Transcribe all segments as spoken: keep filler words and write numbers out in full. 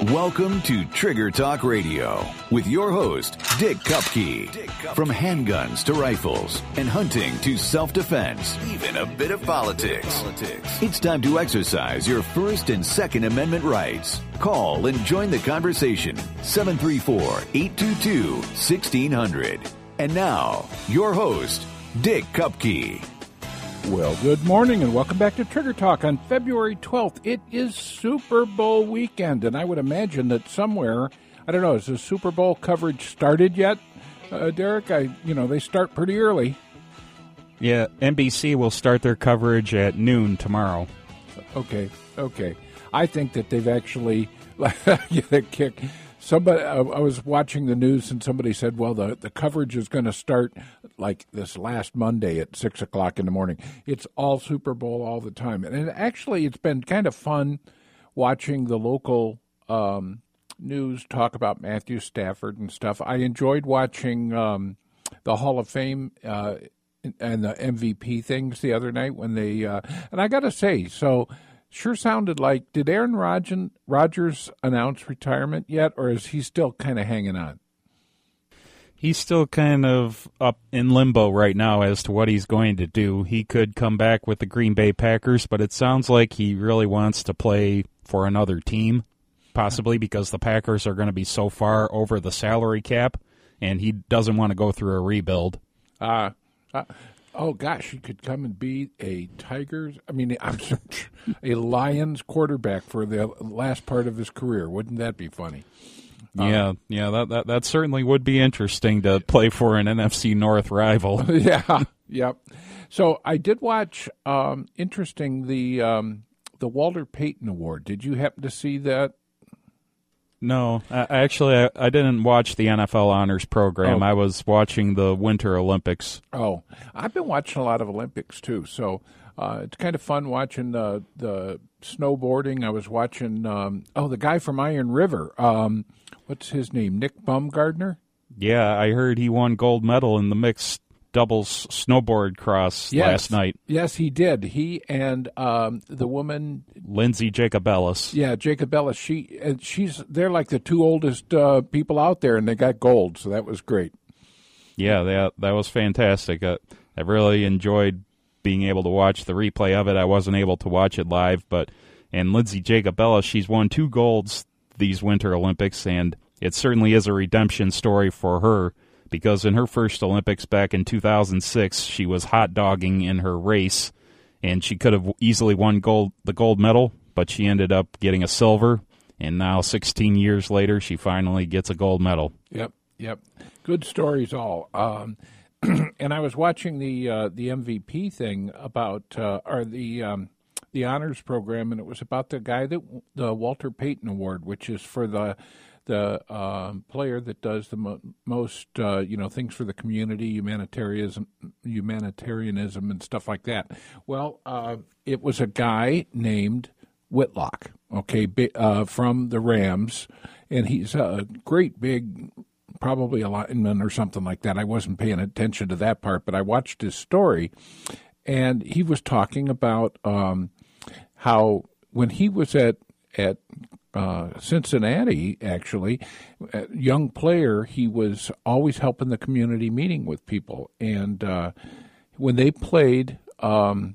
Welcome to Trigger Talk Radio with your host, Dick Kupke. From handguns to rifles and hunting to self-defense, even a bit of politics. It's time to exercise your First and Second Amendment rights. Call and join the conversation. seven three four, eight two two, one six zero zero. And now, your host, Dick Kupke. Well, good morning and welcome back to Trigger Talk on February twelfth. It is Super Bowl weekend, and I would imagine that somewhere, I don't know, has the Super Bowl coverage started yet, uh, Derek? I, you know, they start pretty early. Yeah, N B C will start their coverage at noon tomorrow. Okay, okay. I think that they've actually, yeah, that kick. Somebody, I was watching the news and somebody said, well, the, the coverage is going to start like this last Monday at six o'clock in the morning. It's all Super Bowl all the time. And it, actually, it's been kind of fun watching the local um, news talk about Matthew Stafford and stuff. I enjoyed watching um, the Hall of Fame uh, and the M V P things the other night when they, uh, and I got to say, so... Sure sounded like, did Aaron Rodgers announce retirement yet, or is he still kind of hanging on? He's still kind of up in limbo right now as to what he's going to do. He could come back with the Green Bay Packers, but it sounds like he really wants to play for another team, possibly because the Packers are going to be so far over the salary cap, and he doesn't want to go through a rebuild. Uh, uh Oh, gosh, he could come and be a Tigers, I mean, I'm sorry, a Lions quarterback for the last part of his career. Wouldn't that be funny? Yeah, um, yeah, that, that that certainly would be interesting to play for an N F C North rival. yeah, yep. So I did watch, um, interesting, the um, the Walter Payton Award. Did you happen to see that? No, I, actually, I, I didn't watch the N F L Honors Program. Oh. I was watching the Winter Olympics. Oh, I've been watching a lot of Olympics, too, so uh, it's kind of fun watching the the snowboarding. I was watching, um, oh, the guy from Iron River. Um, what's his name? Nick Baumgardner? Yeah, I heard he won gold medal in the mixed doubles snowboard cross yes. last night. Yes, he did. He and um, the woman... Lindsay Jacobellis. Yeah, Jacobellis. She, and she's, they're like the two oldest uh, people out there, and they got gold, so that was great. Yeah, that, that was fantastic. I, I really enjoyed being able to watch the replay of it. I wasn't able to watch it live, but and Lindsay Jacobellis, she's won two golds these Winter Olympics, and it certainly is a redemption story for her, because in her first Olympics back in two thousand six, she was hot dogging in her race, and she could have easily won gold, the gold medal, but she ended up getting a silver, and now sixteen years later, she finally gets a gold medal. Yep, yep. Good stories all. Um, and I was watching the uh, the M V P thing about, uh, or the um, the honors program, and it was about the guy that, the Walter Payton Award, which is for the the uh, player that does the mo- most, uh, you know, things for the community, humanitarianism, humanitarianism and stuff like that. Well, uh, it was a guy named Whitlock, okay, uh, from the Rams, and he's a great big, probably a lineman or something like that. I wasn't paying attention to that part, but I watched his story, and he was talking about um, how when he was at at Uh, Cincinnati, actually, a young player, he was always helping the community meeting with people. And uh, when they played, um,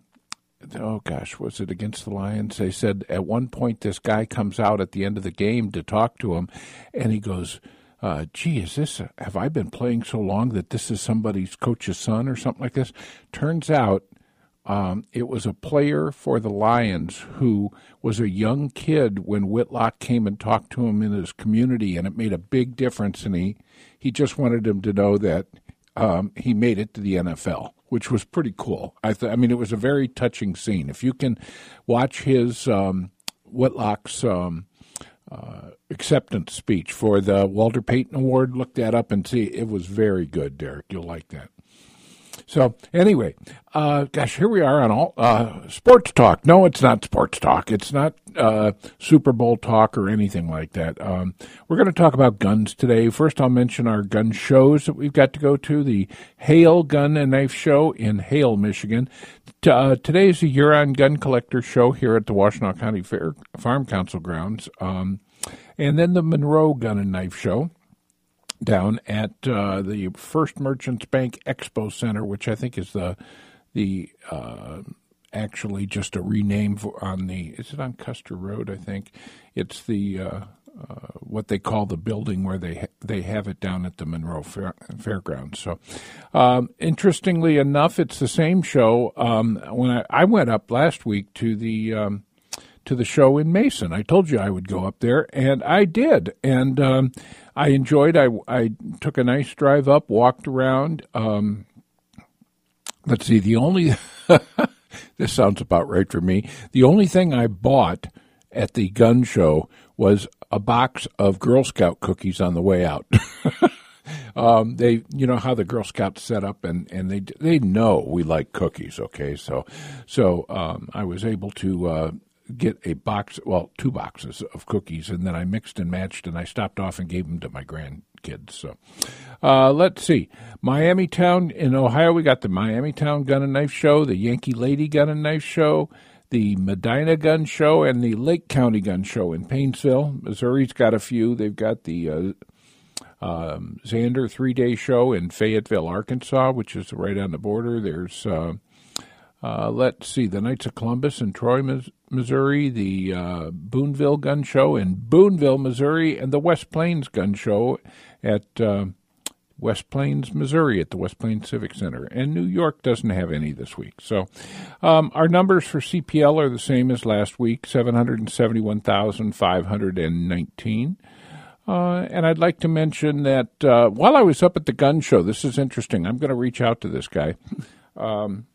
oh gosh, was it against the Lions? They said at one point this guy comes out at the end of the game to talk to him, and he goes, uh, gee, is this, a, have I been playing so long that this is somebody's coach's son or something like this? Turns out, Um, it was a player for the Lions who was a young kid when Whitlock came and talked to him in his community, and it made a big difference. And he, he just wanted him to know that um, he made it to the N F L, which was pretty cool. I, th- I mean, it was a very touching scene. If you can watch his um, Whitlock's um, uh, acceptance speech for the Walter Payton Award, look that up and see. It was very good, Derek. You'll like that. So anyway, uh, gosh, here we are on all uh, sports talk. No, it's not sports talk. It's not uh, Super Bowl talk or anything like that. Um, we're going to talk about guns today. First, I'll mention our gun shows that we've got to go to. The Hale Gun and Knife Show in Hale, Michigan. T- uh, today is the Huron Gun Collector Show here at the Washtenaw County Fair Farm Council grounds. Um, And then the Monroe Gun and Knife Show down at uh, the First Merchants Bank Expo Center, which I think is the the uh, actually just a rename for on the, is it on Custer Road, I think? It's the, uh, uh, what they call the building where they ha- they have it down at the Monroe Fair- Fairgrounds. So, um, interestingly enough, it's the same show. Um, when I, I went up last week to the um, to the show in Mason, I told you I would go up there, and I did. And um, I enjoyed, I, I took a nice drive up, walked around. Um, let's see, the only... This sounds about right for me. The only thing I bought at the gun show was a box of Girl Scout cookies on the way out. um, they, you know how the Girl Scouts set up, and, and they they know we like cookies. Okay, so so um, I was able to uh, get a box, well, two boxes of cookies, and then I mixed and matched, and I stopped off and gave them to my grandkids. So uh, let's see. Miamitown in Ohio, we got the Miamitown Gun and Knife Show, the Yankee Lady Gun and Knife Show, the Medina Gun Show, and the Lake County Gun Show in Painesville. Missouri's got a few. They've got the uh, um, Xander three-day show in Fayetteville, Arkansas, which is right on the border. There's, uh, uh, let's see, the Knights of Columbus in Troy, Missouri, the uh, Boonville Gun Show in Boonville, Missouri, and the West Plains Gun Show at uh, West Plains, Missouri, at the West Plains Civic Center. And New York doesn't have any this week. So um, our numbers for C P L are the same as last week, seven hundred seventy-one thousand five hundred nineteen. Uh, and I'd like to mention that uh, while I was up at the gun show, this is interesting. I'm going to reach out to this guy. Um,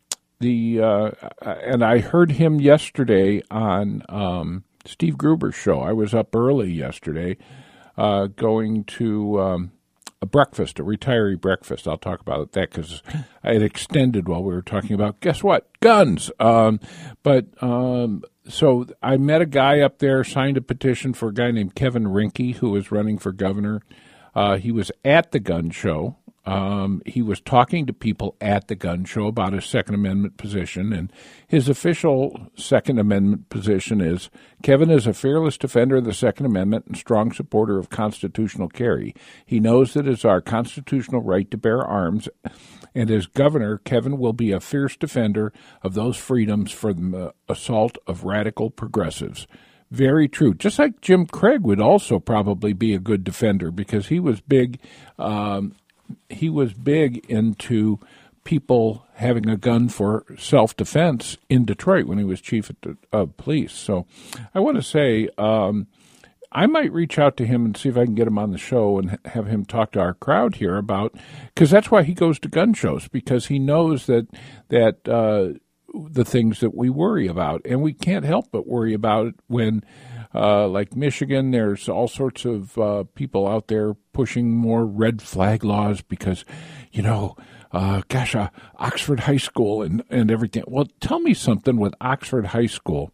the uh, and I heard him yesterday on um, Steve Gruber's show. I was up early yesterday uh, going to um, a breakfast, a retiree breakfast. I'll talk about that because I had extended while we were talking about, guess what, guns. Um, but um, so I met a guy up there, signed a petition for a guy named Kevin Rinke, who was running for governor. Uh, he was at the gun show. Um, he was talking to people at the gun show about his Second Amendment position, and his official Second Amendment position is, Kevin is a fearless defender of the Second Amendment and strong supporter of constitutional carry. He knows that it is our constitutional right to bear arms, and as governor, Kevin will be a fierce defender of those freedoms for the assault of radical progressives. Very true. Just like Jim Craig would also probably be a good defender because he was big um, he was big into people having a gun for self-defense in Detroit when he was chief of uh, police. So I want to say um, I might reach out to him and see if I can get him on the show and have him talk to our crowd here about, because that's why he goes to gun shows, because he knows that that uh, the things that we worry about, and we can't help but worry about it when Uh, like Michigan, there's all sorts of uh, people out there pushing more red flag laws because, you know, uh, gosh, uh, Oxford High School and, and everything. Well, tell me something with Oxford High School.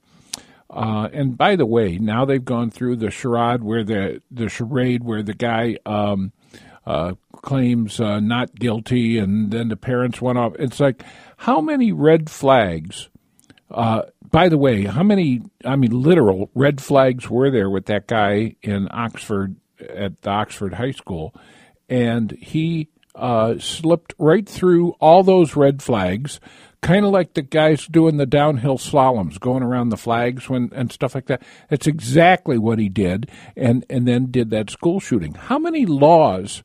Uh, and by the way, now they've gone through the charade where the the charade where the guy um, uh, claims uh, not guilty, and then the parents went off. It's like, how many red flags? Uh, by the way, how many, I mean, literal red flags were there with that guy in Oxford at the Oxford High School? And he uh, slipped right through all those red flags, kind of like the guys doing the downhill slaloms, going around the flags when and stuff like that. That's exactly what he did, and, and then did that school shooting. How many laws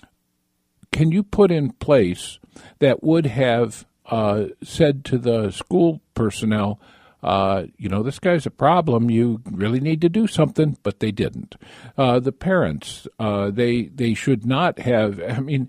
can you put in place that would have Uh, said to the school personnel, uh, you know, this guy's a problem, you really need to do something, but they didn't. Uh, the parents, uh, they they should not have, I mean,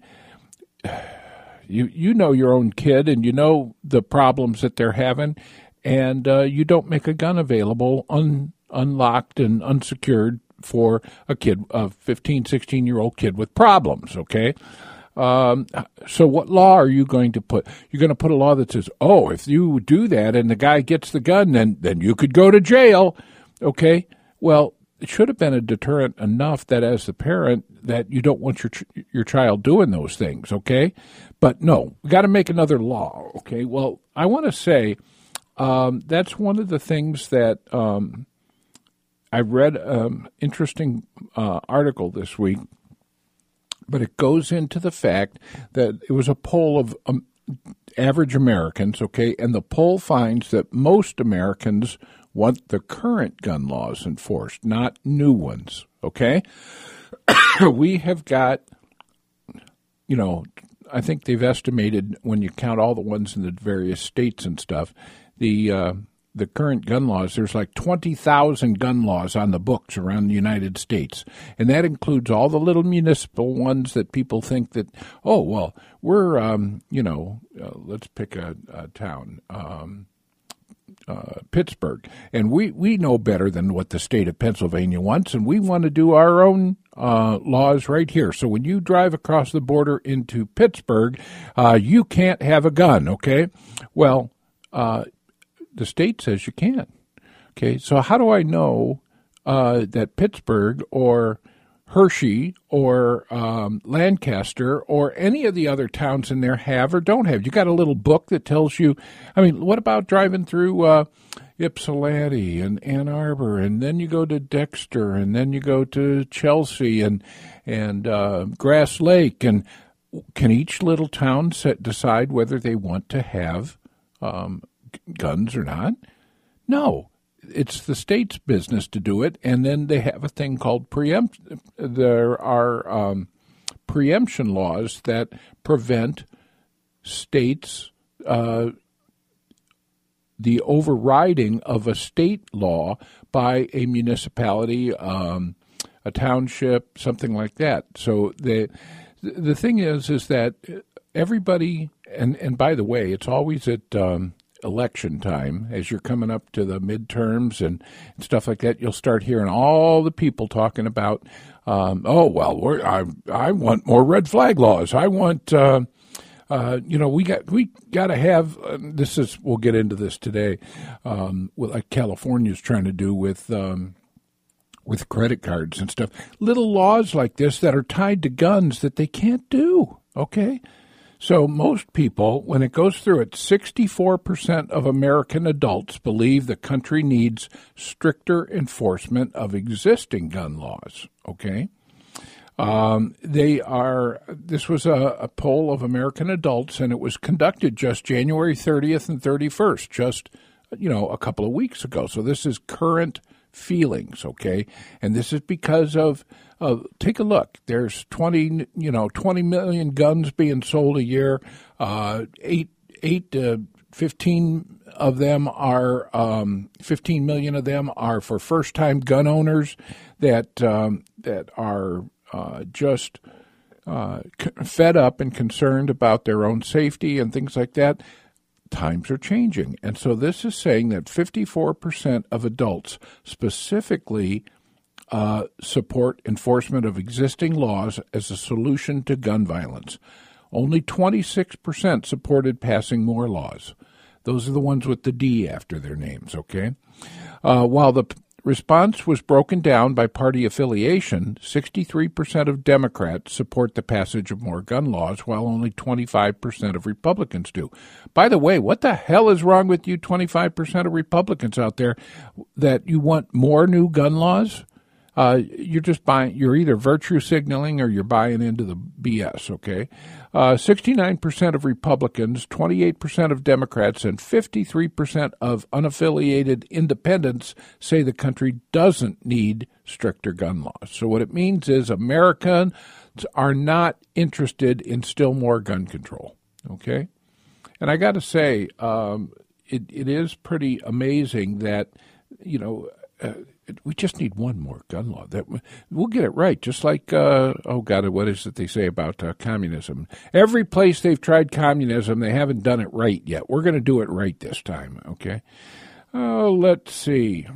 you you know your own kid and you know the problems that they're having, and uh, you don't make a gun available un, unlocked and unsecured for a kid, a fifteen, sixteen-year-old kid with problems, okay? Um, so what law are you going to put? You're going to put a law that says, oh, if you do that and the guy gets the gun, then, then you could go to jail. Okay. Well, it should have been a deterrent enough that as the parent that you don't want your, your child doing those things. Okay. But no, we got to make another law. Okay. Well, I want to say, um, that's one of the things that, um, I read an interesting uh, article this week, but it goes into the fact that it was a poll of um, average Americans, okay, and the poll finds that most Americans want the current gun laws enforced, not new ones, okay? We have got, you know, I think they've estimated when you count all the ones in the various states and stuff, the uh, the current gun laws, there's like twenty thousand gun laws on the books around the United States. And that includes all the little municipal ones that people think that, oh, well, we're, um, you know, uh, let's pick a, a town, um, uh, Pittsburgh. And we, we know better than what the state of Pennsylvania wants, and we want to do our own uh, laws right here. So when you drive across the border into Pittsburgh, uh, you can't have a gun, okay? Well, uh, the state says you can. Okay, so how do I know uh, that Pittsburgh or Hershey or um, Lancaster or any of the other towns in there have or don't have? You got a little book that tells you. I mean, what about driving through uh, Ypsilanti and Ann Arbor, and then you go to Dexter, and then you go to Chelsea and and uh, Grass Lake, and can each little town set, decide whether they want to have um, guns or not? No, it's the state's business to do it, and then they have a thing called preempt. There are um, preemption laws that prevent states uh, the overriding of a state law by a municipality, um, a township, something like that. So the the thing is, is that everybody, and and by the way, it's always at um, election time, as you're coming up to the midterms and stuff like that, you'll start hearing all the people talking about, um, oh, well, we're, I I want more red flag laws. I want, uh, uh, you know, we got we got to have, uh, this is, we'll get into this today, um, like California's trying to do with, um, with credit cards and stuff. Little laws like this that are tied to guns that they can't do, okay? So most people, when it goes through it, sixty-four percent of American adults believe the country needs stricter enforcement of existing gun laws, okay? Um, they are, this was a, a poll of American adults, and it was conducted just January thirtieth and thirty-first, just, you know, a couple of weeks ago. So this is current feelings, okay? And this is because of, uh, take a look. There's twenty, you know, twenty million guns being sold a year. Uh, eight, eight to fifteen of them are, um, fifteen million of them are for first-time gun owners that um, that are uh, just uh, fed up and concerned about their own safety and things like that. Times are changing. And so this is saying that fifty-four percent of adults specifically uh, support enforcement of existing laws as a solution to gun violence. Only twenty-six percent supported passing more laws. Those are the ones with the D after their names, okay? Uh, while the p- response was broken down by party affiliation, sixty-three percent of Democrats support the passage of more gun laws, while only twenty-five percent of Republicans do. By the way, what the hell is wrong with you twenty-five percent of Republicans out there that you want more new gun laws? Uh, you're just buying, you're either virtue signaling or you're buying into the B S, okay? Uh, sixty-nine percent of Republicans, twenty-eight percent of Democrats, and fifty-three percent of unaffiliated independents say the country doesn't need stricter gun laws. So what it means is Americans are not interested in still more gun control, okay? And I got to say, um, it, it is pretty amazing that, you know, uh, we just need one more gun law. That we'll get it right, just like, uh, oh, God, what is it they say about uh, communism? Every place they've tried communism, they haven't done it right yet. We're going to do it right this time, okay? Oh, let's see.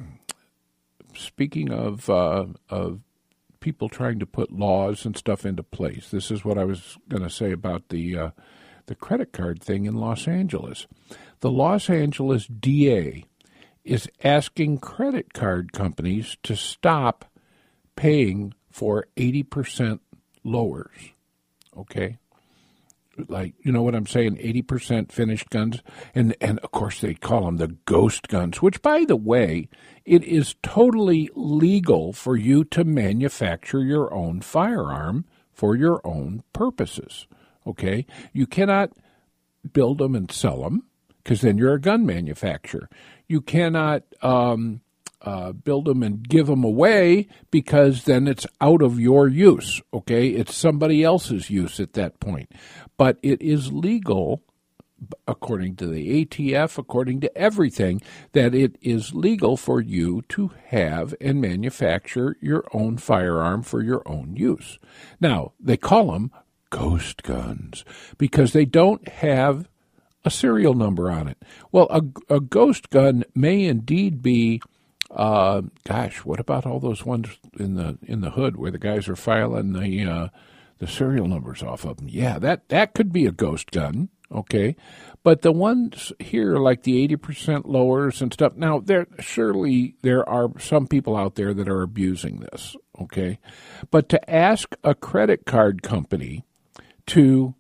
Speaking of uh, of people trying to put laws and stuff into place, this is what I was going to say about the uh, the credit card thing in Los Angeles. The Los Angeles D A is asking credit card companies to stop paying for eighty percent lowers, okay? like, you know what I'm saying, eighty percent finished guns. And, and of course, they call them the ghost guns, which, by the way, it is totally legal for you to manufacture your own firearm for your own purposes, okay? You cannot build them and sell them, because then you're a gun manufacturer. You cannot um, uh, build them and give them away, because then it's out of your use, okay? It's somebody else's use at that point. But it is legal, according to the A T F, according to everything, that it is legal for you to have and manufacture your own firearm for your own use. Now, they call them ghost guns because they don't have a serial number on it. Well, a, a ghost gun may indeed be, uh, gosh, what about all those ones in the in the hood where the guys are filing the uh, the serial numbers off of them? Yeah, that, that could be a ghost gun. Okay, but the ones here, like the eighty percent lowers and stuff, now, there surely there are some people out there that are abusing this, okay? But to ask a credit card company to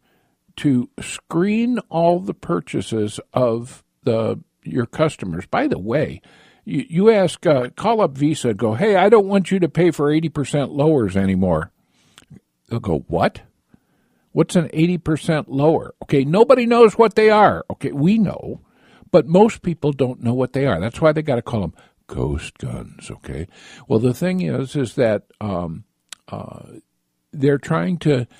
to screen all the purchases of the your customers, by the way, you, you ask, uh, call up Visa and go, hey, I don't want you to pay for eighty percent lowers anymore. They'll go, what? What's an eighty percent lower? Okay, nobody knows what they are. Okay, we know, but most people don't know what they are. That's why they got to call them ghost guns, okay? Well, the thing is, is that um, uh, they're trying to,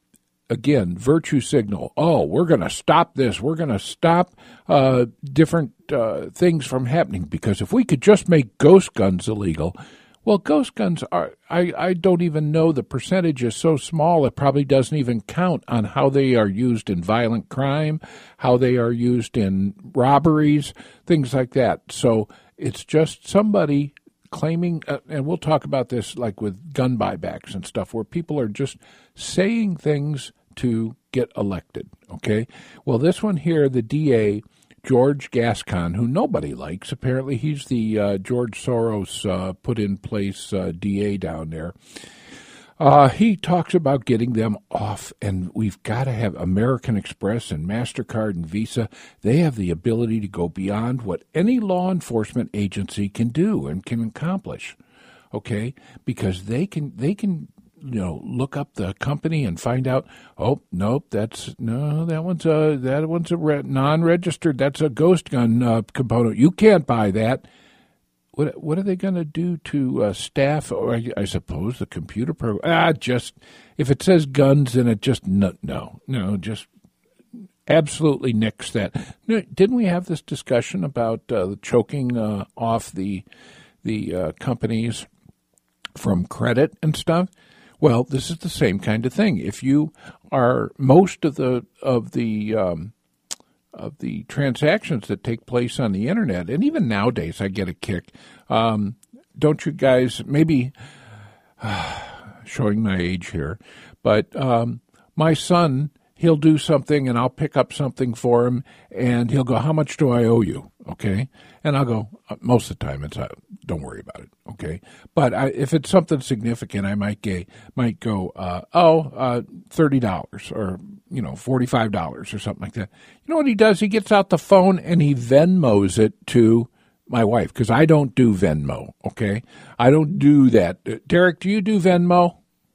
again, virtue signal. Oh, we're going to stop this. We're going to stop uh, different uh, things from happening, because if we could just make ghost guns illegal. Well, ghost guns are, I, I don't even know, the percentage is so small it probably doesn't even count on how they are used in violent crime, how they are used in robberies, things like that. So it's just somebody claiming, uh, and we'll talk about this like with gun buybacks and stuff, where people are just saying things to get elected, okay? Well, this one here, the D A, George Gascon, who nobody likes. Apparently, he's the uh, George Soros uh, put in place uh, D A down there. Uh, he talks about getting them off, and we've got to have American Express and MasterCard and Visa. They have the ability to go beyond what any law enforcement agency can do and can accomplish, okay? Because they can they can you know, look up the company and find out, oh, nope, that's, no, that one's a, that one's a re- non-registered, that's a ghost gun uh, component. You can't buy that. What what are they going to do to uh, staff, or I, I suppose the computer program? Ah, just, if it says guns in it, just, no, no, no, just absolutely nix that. No, didn't we have this discussion about uh, choking uh, off the, the uh, companies from credit and stuff? Well, this is the same kind of thing. If you are, most of the of the um, of the transactions that take place on the internet, and even nowadays, I get a kick. Um, don't you guys? Maybe uh, showing my age here, but um, my son, he'll do something, and I'll pick up something for him, and he'll go, "How much do I owe you?" Okay, and I'll go. Most of the time, it's uh, don't worry about it. Okay, but I, if it's something significant, I might get might go, uh, oh, uh, thirty dollars or you know forty five dollars or something like that. You know what he does? He gets out the phone and he Venmos it to my wife, because I don't do Venmo. Okay, I don't do that. Uh, Derek, do you do Venmo?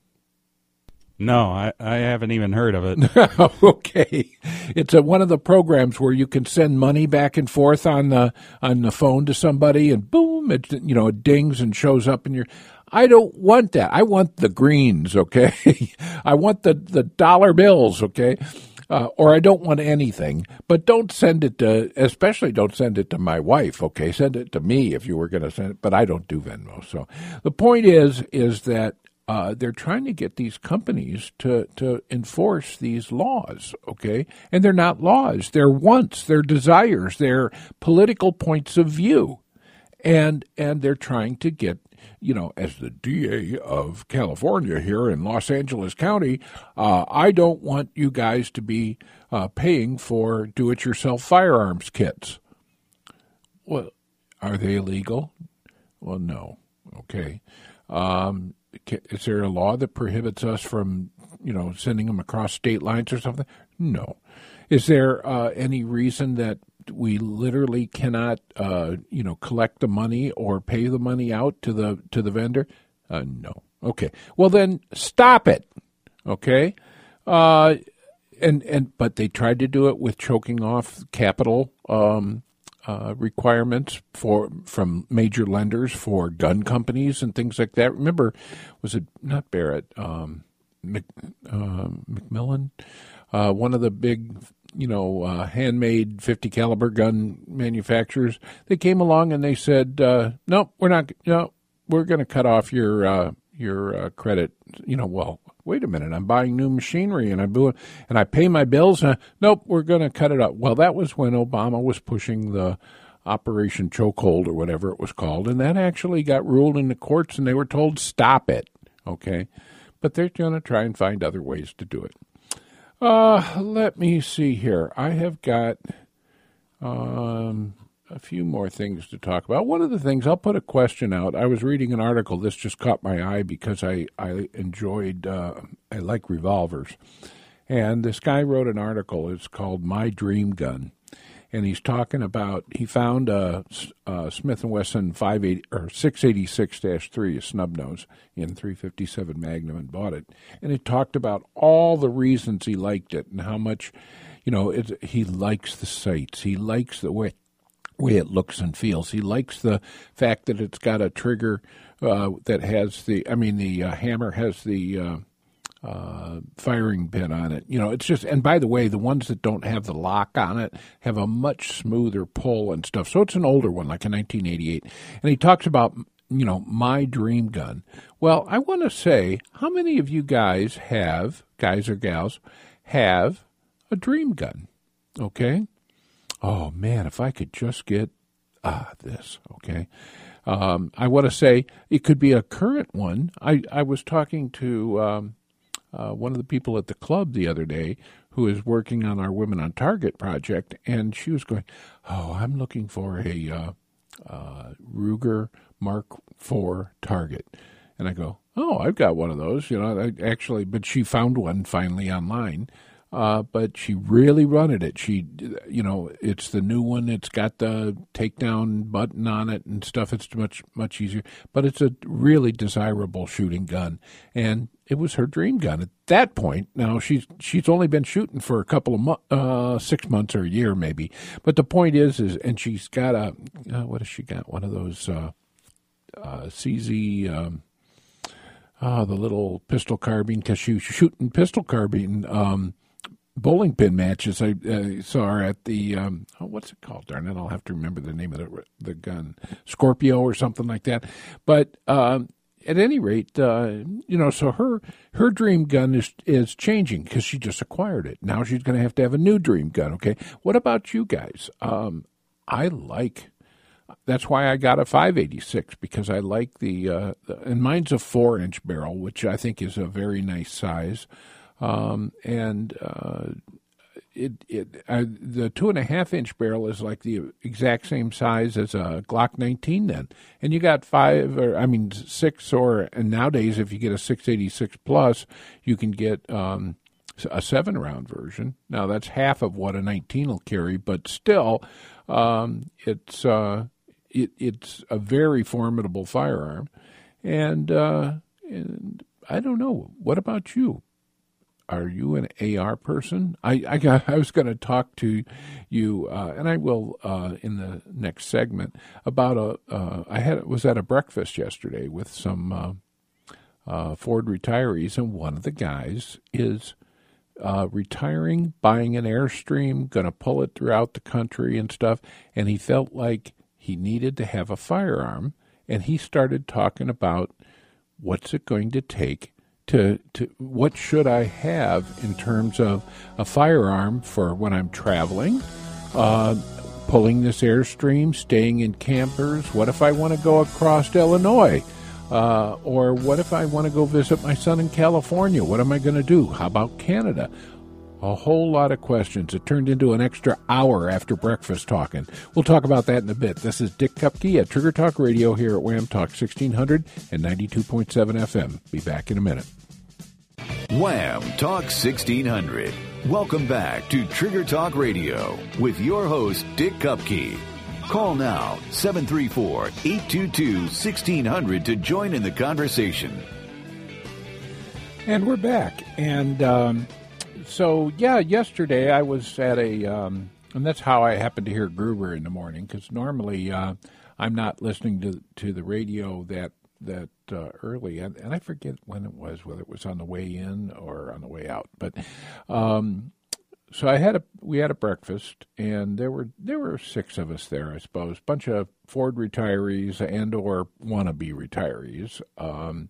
No, I, I haven't even heard of it. Okay, it's a, one of the programs where you can send money back and forth on the on the phone to somebody, and boom, it you know it dings and shows up in your. I don't want that. I want the greens. Okay, I want the the dollar bills. Okay, uh, or I don't want anything. But don't send it to, especially don't send it to my wife. Okay, send it to me if you were going to send it. But I don't do Venmo. So the point is, is that. Uh, they're trying to get these companies to, to enforce these laws, okay? And they're not laws. They're wants, they're desires, they're political points of view. And and they're trying to get, you know, as the D A of California here in Los Angeles County, uh, I don't want you guys to be uh, paying for do-it-yourself firearms kits. Well, are they illegal? Well, no, okay. Um Is there a law that prohibits us from, you know, sending them across state lines or something? No. Is there uh, any reason that we literally cannot, uh, you know, collect the money or pay the money out to the to the vendor? Uh, no. Okay. Well, then stop it. Okay. Uh, and and but they tried to do it with choking off capital um, uh, requirements for from major lenders for gun companies and things like that. Remember, was it not Barrett? Um, Mc, uh, McMillan, uh, one of the big, you know, uh, handmade fifty caliber gun manufacturers. They came along and they said, uh, "No, we're not. No, we're going to cut off your uh, your uh, credit." You know, well, wait a minute. I'm buying new machinery and I'm doing, and I pay my bills. And I, nope, we're going to cut it up. Well, that was when Obama was pushing the Operation Chokehold or whatever it was called, and that actually got ruled in the courts, and they were told stop it. Okay. But they're going to try and find other ways to do it. Uh, let me see here. I have got um, a few more things to talk about. One of the things, I'll put a question out. I was reading an article. This just caught my eye because I, I enjoyed, uh, I like revolvers. And this guy wrote an article. It's called My Dream Gun. And he's talking about, he found a, a Smith and Wesson five eighty or six eighty-six dash three, a snub nose in three fifty-seven Magnum, and bought it. And it talked about all the reasons he liked it and how much, you know, it, he likes the sights. He likes the way, way it looks and feels. He likes the fact that it's got a trigger uh, that has the, I mean, the uh, hammer has the uh, Uh, firing pin on it. You know, it's just, and by the way, the ones that don't have the lock on it have a much smoother pull and stuff. So it's an older one, like a nineteen eighty-eight. And he talks about, you know, my dream gun. Well, I want to say, how many of you guys have, guys or gals, have a dream gun? Okay? Oh, man, if I could just get, ah, this, okay? Um, I want to say it could be a current one. I, I was talking to um, uh, one of the people at the club the other day who is working on our Women on Target project, and she was going, oh, I'm looking for a uh, uh, Ruger Mark four target. And I go, oh, I've got one of those, you know, I actually, but she found one finally online. Uh, but she really wanted it. She, you know, it's the new one. It's got the takedown button on it and stuff. It's much, much easier. But it's a really desirable shooting gun. And it was her dream gun at that point. Now, she's she's only been shooting for a couple of months, uh, six months or a year maybe. But the point is, is and she's got a, uh, what has she got? One of those uh, uh, C Z, um, uh, the little pistol carbine, because she was shooting pistol carbine, um, bowling pin matches. I uh, saw her at the, um, oh, what's it called? Darn it, I'll have to remember the name of the the gun. Scorpio or something like that. But um, at any rate, uh, you know, so her her dream gun is, is changing because she just acquired it. Now she's going to have to have a new dream gun, okay? What about you guys? Um, I like, that's why I got a five eighty-six, because I like the, uh, the and mine's a four-inch barrel, which I think is a very nice size. Um, and uh, it it uh, the two and a half inch barrel is like the exact same size as a Glock nineteen then, and you got five or I mean six or and nowadays if you get a six eighty-six plus you can get um, a seven round version. Now that's half of what a nineteen will carry, but still um, it's uh, it it's a very formidable firearm, and uh, and I don't know. What about you? Are you an A R person? I I, got, I was going to talk to you, uh, and I will uh, in the next segment about a. Uh, I had was at a breakfast yesterday with some uh, uh, Ford retirees, and one of the guys is uh, retiring, buying an Airstream, going to pull it throughout the country and stuff, and he felt like he needed to have a firearm, and he started talking about what's it going to take. To, to what should I have in terms of a firearm for when I'm traveling, uh, pulling this Airstream, staying in campers? What if I want to go across to Illinois? Uh, or what if I want to go visit my son in California? What am I going to do? How about Canada? A whole lot of questions. It turned into an extra hour after breakfast talking. We'll talk about that in a bit. This is Dick Kupke at Trigger Talk Radio here at Wham Talk sixteen hundred and ninety-two point seven F M. Be back in a minute. Wham Talk sixteen hundred. Welcome back to Trigger Talk Radio with your host, Dick Kupke. Call now, seven three four, eight two two, one six zero zero to join in the conversation. And we're back. And um, so, yeah, yesterday I was at a, um, and that's how I happened to hear Gruber in the morning, because normally uh, I'm not listening to to the radio that that uh, early, and, and I forget when it was, whether it was on the way in or on the way out. But um, so I had a we had a breakfast, and there were there were six of us there, I suppose, bunch of Ford retirees and or wannabe retirees. Um,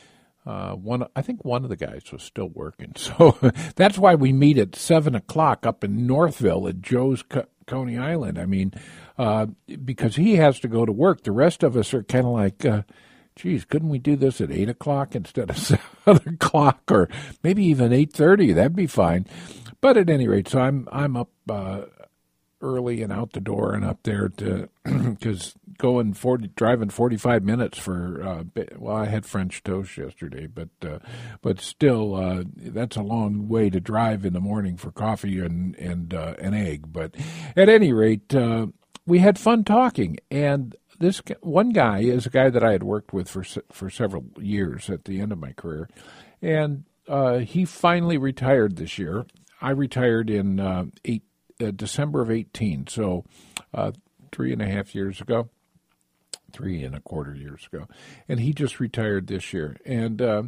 uh, one, I think one of the guys was still working, so that's why we meet at seven o'clock up in Northville at Joe's Co- Coney Island. I mean, uh, because he has to go to work. The rest of us are kind of like. Uh, Geez, couldn't we do this at eight o'clock instead of seven o'clock, or maybe even eight thirty? That'd be fine. But at any rate, so I'm I'm up uh, early and out the door and up there to because going forty driving forty five minutes for uh, well, I had French toast yesterday, but uh, but still uh, that's a long way to drive in the morning for coffee and and uh, an egg. But at any rate, uh, we had fun talking. And this one guy is a guy that I had worked with for for several years at the end of my career, and uh, he finally retired this year. I retired in uh, eight, uh, December of eighteen, so uh, three and a half years ago, three and a quarter years ago, and he just retired this year. And uh,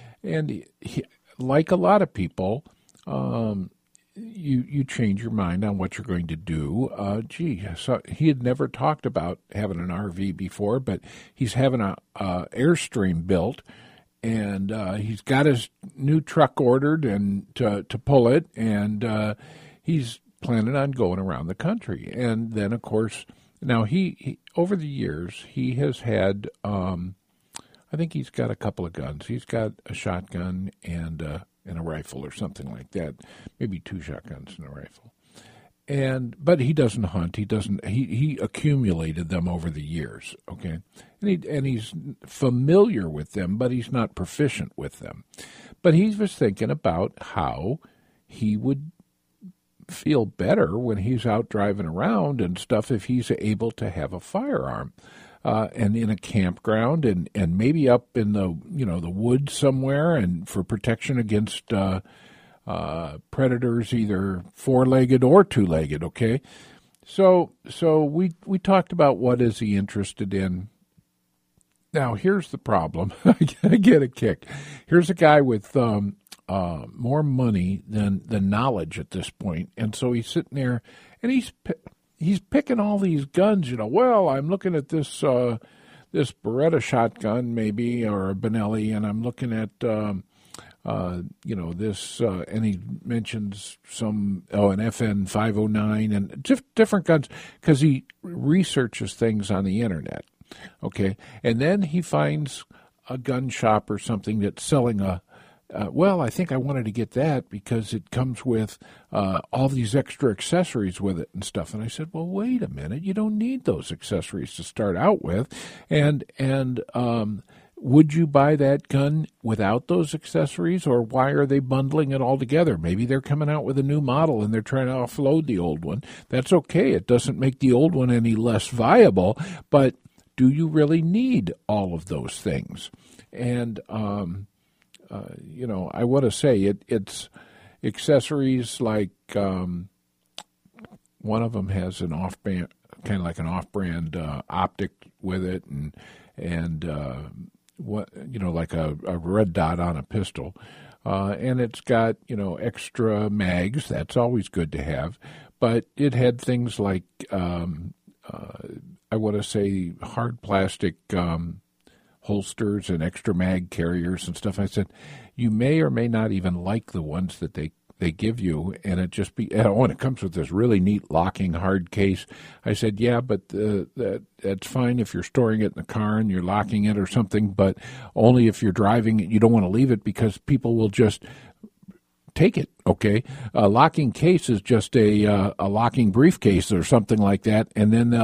and he, like a lot of people. Um, You you change your mind on what you're going to do. Uh, gee, so he had never talked about having an R V before, but he's having a uh, Airstream built, and uh, he's got his new truck ordered and to to pull it, and uh, he's planning on going around the country. And then, of course, now he, he over the years he has had. Um, I think he's got a couple of guns. He's got a shotgun and. Uh, and a rifle or something like that, maybe two shotguns and a rifle. And but he doesn't hunt. He doesn't. He, he accumulated them over the years. Okay, and he and he's familiar with them, but he's not proficient with them. But he was thinking about how he would feel better when he's out driving around and stuff if he's able to have a firearm. Uh, and in a campground, and, and maybe up in the you know the woods somewhere, and for protection against uh, uh, predators, either four-legged or two-legged. Okay, so so we we talked about what is he interested in. Now here's the problem. I get a kick. Here's a guy with um, uh, more money than than knowledge at this point, and so he's sitting there, and he's. He's picking all these guns, you know. Well, I'm looking at this uh, this Beretta shotgun, maybe, or a Benelli, and I'm looking at, um, uh, you know, this, uh, and he mentions some, oh, an F N five oh nine, and just different guns, because he researches things on the internet, okay? And then he finds a gun shop or something that's selling a, Uh, well, I think I wanted to get that because it comes with uh, all these extra accessories with it and stuff. And I said, well, wait a minute. You don't need those accessories to start out with. And and um, would you buy that gun without those accessories, or why are they bundling it all together? Maybe they're coming out with a new model and they're trying to offload the old one. That's okay. It doesn't make the old one any less viable. But do you really need all of those things? And um Uh, you know, I want to say it. It's accessories like um, one of them has an off-brand, kind of like an off-brand uh, optic with it, and and uh, what you know, like a, a red dot on a pistol, uh, and it's got you know extra mags. That's always good to have, but it had things like um, uh, I want to say hard plastic. Um, holsters and extra mag carriers and stuff. I said, you may or may not even like the ones that they, they give you, and it just be, oh, and it comes with this really neat locking hard case. I said, yeah, but uh, that that's fine if you're storing it in the car and you're locking it or something, but only if you're driving it. You don't want to leave it because people will just take it, okay? A locking case is just a uh, a locking briefcase or something like that, and then they'll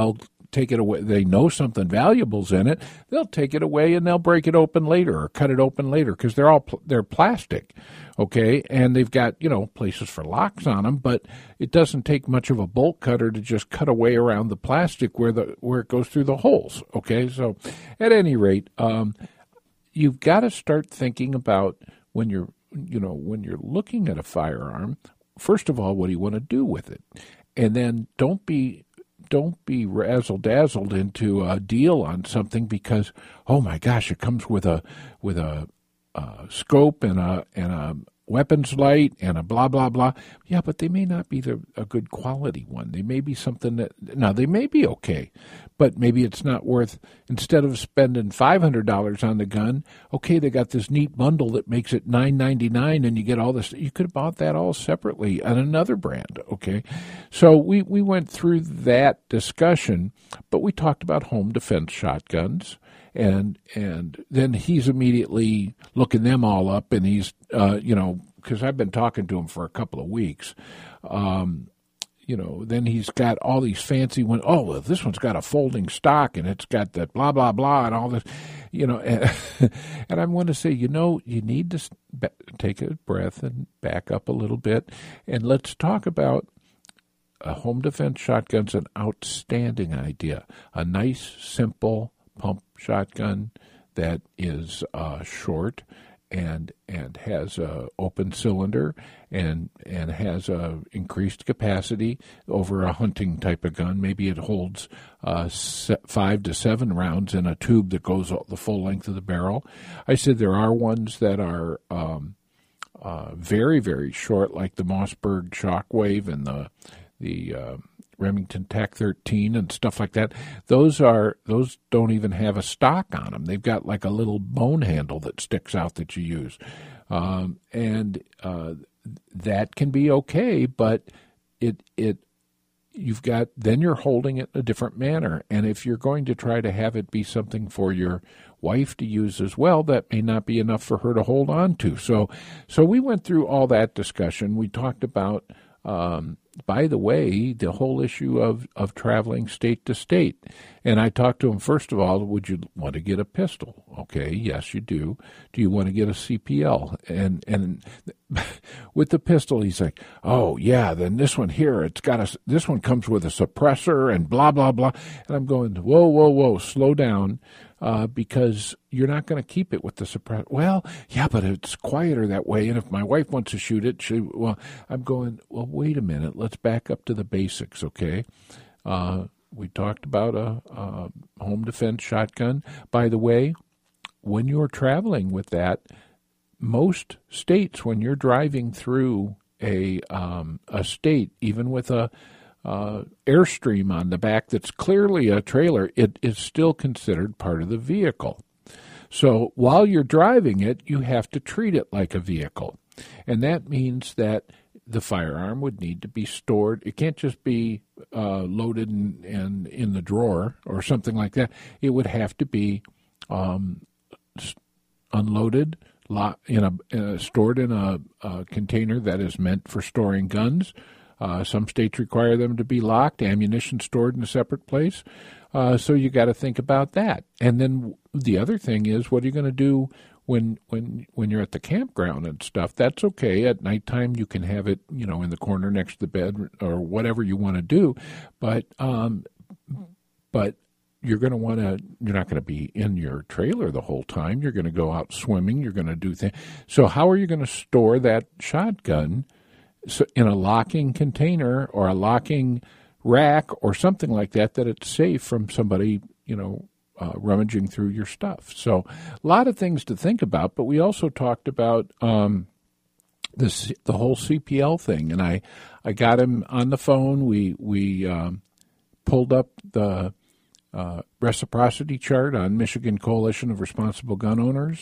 take it away. They know something valuable's in it. They'll take it away and they'll break it open later or cut it open later because they're all pl- they're plastic, okay, and they've got you know places for locks on them. But it doesn't take much of a bolt cutter to just cut away around the plastic where the where it goes through the holes. Okay, so at any rate, um, you've got to start thinking about when you're you know when you're looking at a firearm. First of all, what do you want to do with it, and then don't be. Don't be razzle-dazzled into a deal on something because, oh my gosh, it comes with a with a, a scope and a and a weapons light and a blah blah blah. Yeah, but they may not be the, a good quality one. They may be something that now they may be okay, but maybe it's not worth. Instead of spending five hundred dollars on the gun, okay, they got this neat bundle that makes it nine ninety-nine, and you get all this. You could have bought that all separately on another brand. Okay, so we we went through that discussion, but we talked about home defense shotguns. And and then he's immediately looking them all up, and he's, uh, you know, because I've been talking to him for a couple of weeks. Um, you know, then he's got all these fancy ones. Oh, well, this one's got a folding stock, and it's got that blah, blah, blah, and all this, you know. And, and I'm going to say, you know, you need to take a breath and back up a little bit, and let's talk about a home defense shotgun's an outstanding idea. A nice, simple pump shotgun that is uh, short and and has a open cylinder and and has a increased capacity over a hunting type of gun. Maybe it holds uh, se- five to seven rounds in a tube that goes the full length of the barrel. I said there are ones that are um, uh, very very short, like the Mossberg Shockwave and the the uh, Remington T A C thirteen and stuff like that. Those are those don't even have a stock on them. They've got like a little bone handle that sticks out that you use, um, and uh, that can be okay. But it it you've got then you're holding it in a different manner. And if you're going to try to have it be something for your wife to use as well, that may not be enough for her to hold on to. So so we went through all that discussion. We talked about. Um, by the way, the whole issue of, of traveling state to state. And I talked to him, first of all, would you want to get a pistol? Okay, yes, you do. Do you want to get a C P L? And and with the pistol, he's like, oh, yeah, then this one here, it's got a, this one comes with a suppressor and blah, blah, blah. And I'm going, whoa, whoa, whoa, slow down. Uh, because you're not going to keep it with the suppressor. Well, yeah, but it's quieter that way. And if my wife wants to shoot it, she, well, I'm going, well, wait a minute. Let's back up to the basics, okay? Uh, we talked about a, a home defense shotgun. By the way, when you're traveling with that, most states, when you're driving through a um, a state, even with a Uh, Airstream on the back that's clearly a trailer, it is still considered part of the vehicle. So while you're driving it, you have to treat it like a vehicle. And that means that the firearm would need to be stored. It can't just be uh, loaded and, and in the drawer or something like that. It would have to be um, unloaded, in a, uh, stored in a, a container that is meant for storing guns. Uh, some states require them to be locked, ammunition stored in a separate place. Uh, so you got to think about that. And then the other thing is, what are you going to do when when when you're at the campground and stuff? That's okay. At nighttime, you can have it, you know, in the corner next to the bed or whatever you want to do. But um, but you're going to want to. You're not going to be in your trailer the whole time. You're going to go out swimming. You're going to do things. So how are you going to store that shotgun? So in a locking container or a locking rack or something like that, that it's safe from somebody, you know, uh, rummaging through your stuff. So a lot of things to think about, but we also talked about um, this the whole C P L thing, and I, I got him on the phone. We we um, pulled up the uh, reciprocity chart on Michigan Coalition of Responsible Gun Owners.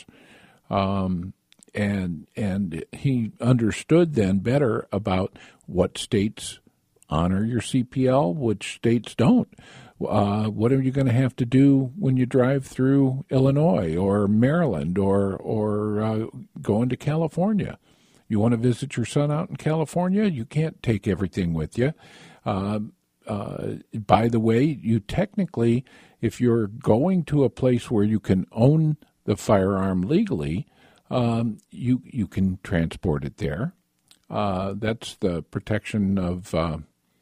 Um And and he understood then better about what states honor your C P L, which states don't. Uh, what are you going to have to do when you drive through Illinois or Maryland or or uh, go into California? You want to visit your son out in California? You can't take everything with you. Uh, uh, by the way, you technically, if you're going to a place where you can own the firearm legally, um, you you can transport it there. Uh, that's the protection of uh,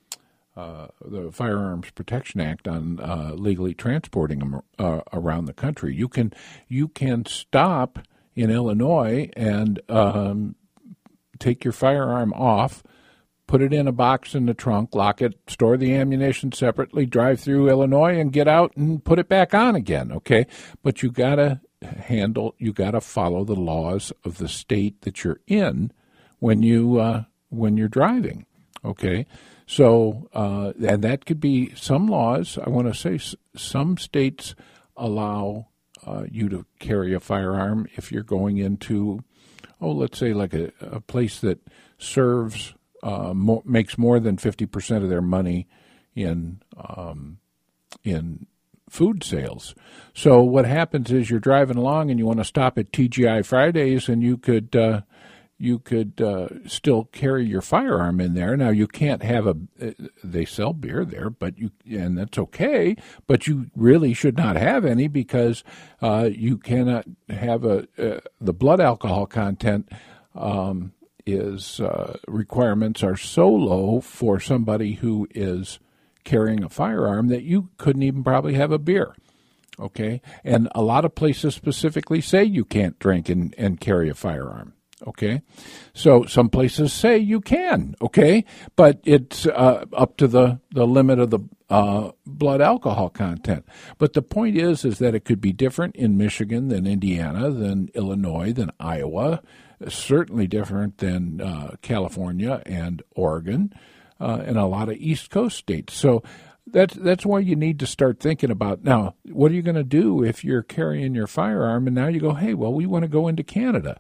uh, the Firearms Protection Act on uh, legally transporting them uh, around the country. You can you can stop in Illinois and um, take your firearm off, put it in a box in the trunk, lock it, store the ammunition separately, drive through Illinois and get out and put it back on again, okay? But you got to handle, you got to follow the laws of the state that you're in when you uh, when you're driving, okay? So, uh, and that could be some laws. I want to say s- some states allow uh, you to carry a firearm if you're going into, oh, let's say like a, a place that serves, uh, mo- makes more than fifty percent of their money in um, in food sales. So what happens is you're driving along and you want to stop at T G I Fridays, and you could uh, you could uh, still carry your firearm in there. Now you can't have a. They sell beer there, but you and that's okay. But you really should not have any because uh, you cannot have a uh, the blood alcohol content. Um, is uh, requirements are so low for somebody who is carrying a firearm that you couldn't even probably have a beer, okay? And a lot of places specifically say you can't drink and, and carry a firearm, okay? So some places say you can, okay? But it's uh, up to the, the limit of the uh, blood alcohol content. But the point is, is that it could be different in Michigan than Indiana, than Illinois, than Iowa, certainly different than uh, California and Oregon, uh, and a lot of East Coast states. So that's that's why you need to start thinking about, now, what are you going to do if you're carrying your firearm and now you go, hey, well, we want to go into Canada.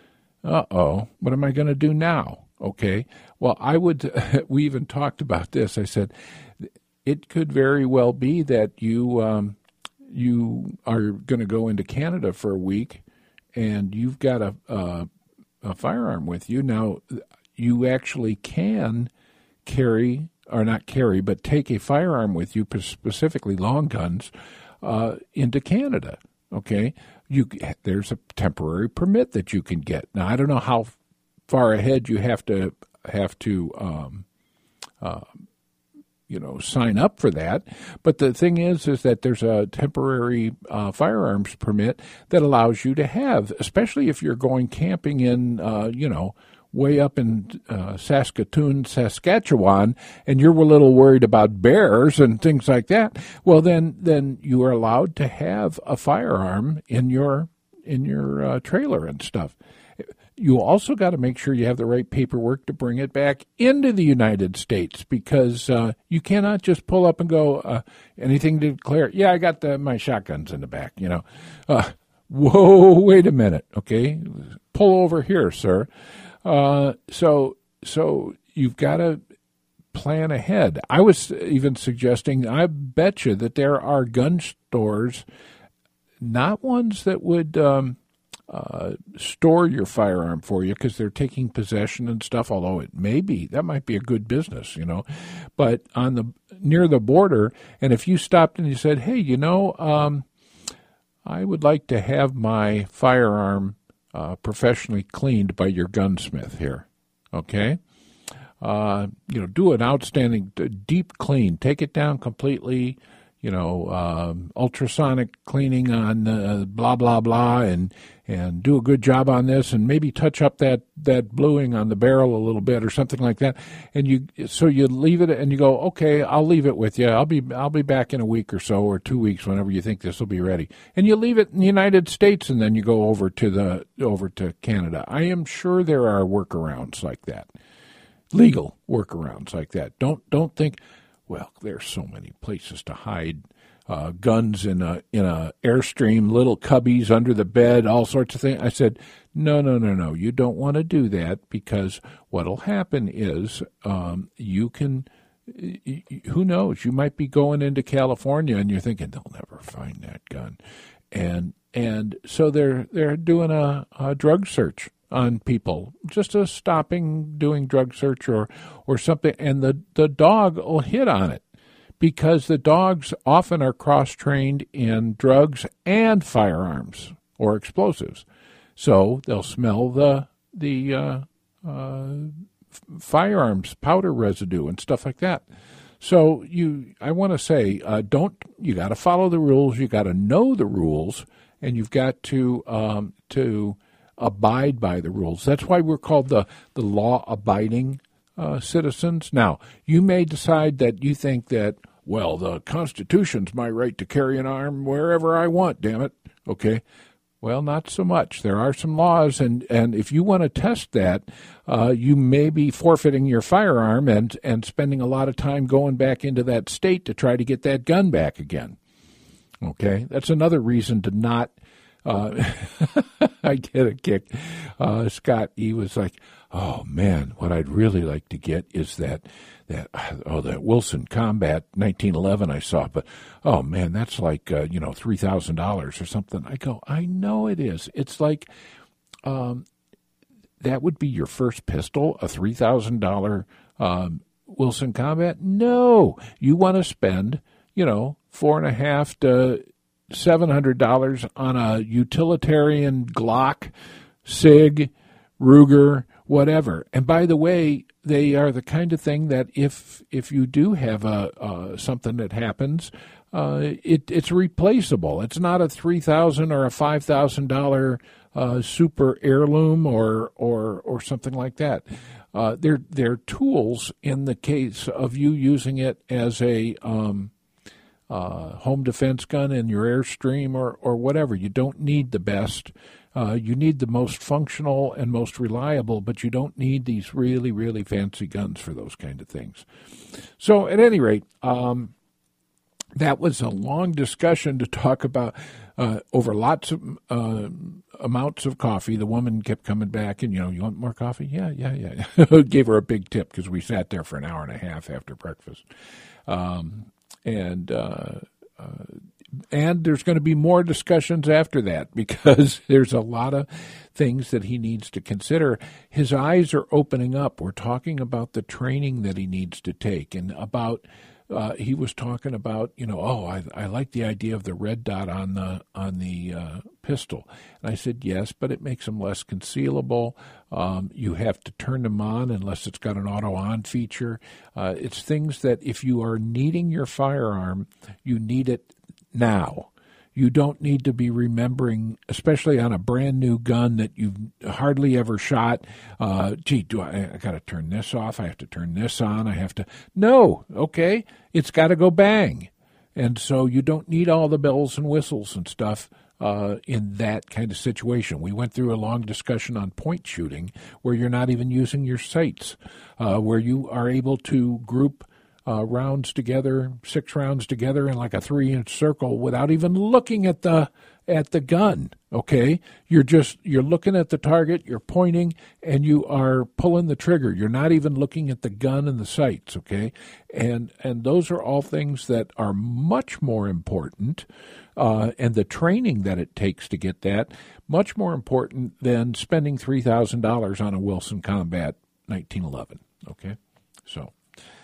Uh-oh, what am I going to do now? Okay, well, I would, we even talked about this. I said, it could very well be that you um, you are going to go into Canada for a week and you've got a, a a firearm with you. Now, you actually can carry, or not carry, but take a firearm with you, specifically long guns, uh, into Canada, okay? You There's a temporary permit that you can get. Now, I don't know how far ahead you have to, have to um, uh, you know, sign up for that. But the thing is, is that there's a temporary uh, firearms permit that allows you to have, especially if you're going camping in, uh, you know, way up in uh, Saskatoon, Saskatchewan, and you're a little worried about bears and things like that. Well, then, then you are allowed to have a firearm in your in your uh, trailer and stuff. You also got to make sure you have the right paperwork to bring it back into the United States, because uh, you cannot just pull up and go, uh, anything to declare, yeah, I got the, my shotguns in the back, you know. Uh, whoa, wait a minute, okay? Pull over here, sir. Uh, so, so you've got to plan ahead. I was even suggesting, I bet you that there are gun stores, not ones that would um, uh, store your firearm for you because they're taking possession and stuff, although it may be, that might be a good business, you know, but on the, near the border, and if you stopped and you said, hey, you know, um, I would like to have my firearm uh, professionally cleaned by your gunsmith here, okay? Uh, you know, do an outstanding deep clean, take it down completely, you know, um, ultrasonic cleaning on uh, blah, blah, blah, and and do a good job on this, and maybe touch up that, that bluing on the barrel a little bit or something like that. And you, so you leave it and you go, okay, I'll leave it with you. I'll be, I'll be back in a week or so, or two weeks, whenever you think this will be ready. And you leave it in the United States, and then you go over to the, over to Canada. I am sure there are workarounds like that. Legal workarounds like that. Don't, don't think, well, there's so many places to hide uh, guns in a in a Airstream, little cubbies under the bed, all sorts of things. I said, no, no, no, no. You don't want to do that, because what'll happen is um, you can, who knows, you might be going into California and you're thinking, they'll never find that gun. And and so they're they're doing a, a drug search on people, just a stopping, doing drug search or or something, and the, the dog will hit on it. because the dogs often are cross-trained in drugs and firearms or explosives. So they'll smell the the uh, uh, firearms powder residue and stuff like that. So you, I want to say, uh, don't you got to follow the rules. You got to know the rules, and you've got to um, to abide by the rules. That's why we're called the the law-abiding uh, citizens. Now, you may decide that you think that, well, the Constitution's my right to carry an arm wherever I want. Damn it. Okay. Well, not so much. There are some laws, and, and if you want to test that, uh, you may be forfeiting your firearm and, and spending a lot of time going back into that state to try to get that gun back again. Okay? That's another reason to not, uh, I get a kick. Uh, Scott, he was like, oh, man, what I'd really like to get is that, that oh, that Wilson Combat nineteen eleven I saw, but, oh, man, that's like, uh, you know, three thousand dollars or something. I go, I know it is. It's like, um, that would be your first pistol, a three thousand dollars um, Wilson Combat? No. You want to spend, you know, four and a half to seven hundred dollars on a utilitarian Glock, Sig, Ruger, whatever. And by the way, they are the kind of thing that if if you do have a uh, something that happens, uh, it it's replaceable. It's not a three thousand dollars or a five thousand dollars uh, super heirloom or or or something like that. Uh, they're they're tools in the case of you using it as a um, uh, home defense gun in your Airstream or or whatever. You don't need the best. Uh, you need the most functional and most reliable, but you don't need these really, really fancy guns for those kind of things. So at any rate, um, that was a long discussion to talk about uh, over lots of uh, amounts of coffee. The woman kept coming back and, you know, you want more coffee? Yeah, yeah, yeah. Gave her a big tip because we sat there for an hour and a half after breakfast. Um, and uh, uh And there's going to be more discussions after that because there's a lot of things that he needs to consider. His eyes are opening up. We're talking about the training that he needs to take and about, uh, he was talking about, you know, oh, I, I like the idea of the red dot on the on the uh, pistol. And I said, yes, but it makes them less concealable. Um, you have to turn them on unless it's got an auto-on feature. Uh, it's things that if you are needing your firearm, you need it now. You don't need to be remembering, especially on a brand new gun that you've hardly ever shot. Uh, gee, do I, I got to turn this off? I have to turn this on. I have to. No, okay. It's got to go bang. And so you don't need all the bells and whistles and stuff uh, in that kind of situation. We went through a long discussion on point shooting where you're not even using your sights, uh, where you are able to group Uh, rounds together, six rounds together in like a three-inch circle without even looking at the at the gun. Okay, you're just you're looking at the target, you're pointing, and you are pulling the trigger. You're not even looking at the gun and the sights. Okay, and and those are all things that are much more important, uh, and the training that it takes to get that much more important than spending three thousand dollars on a Wilson Combat nineteen eleven. Okay, so.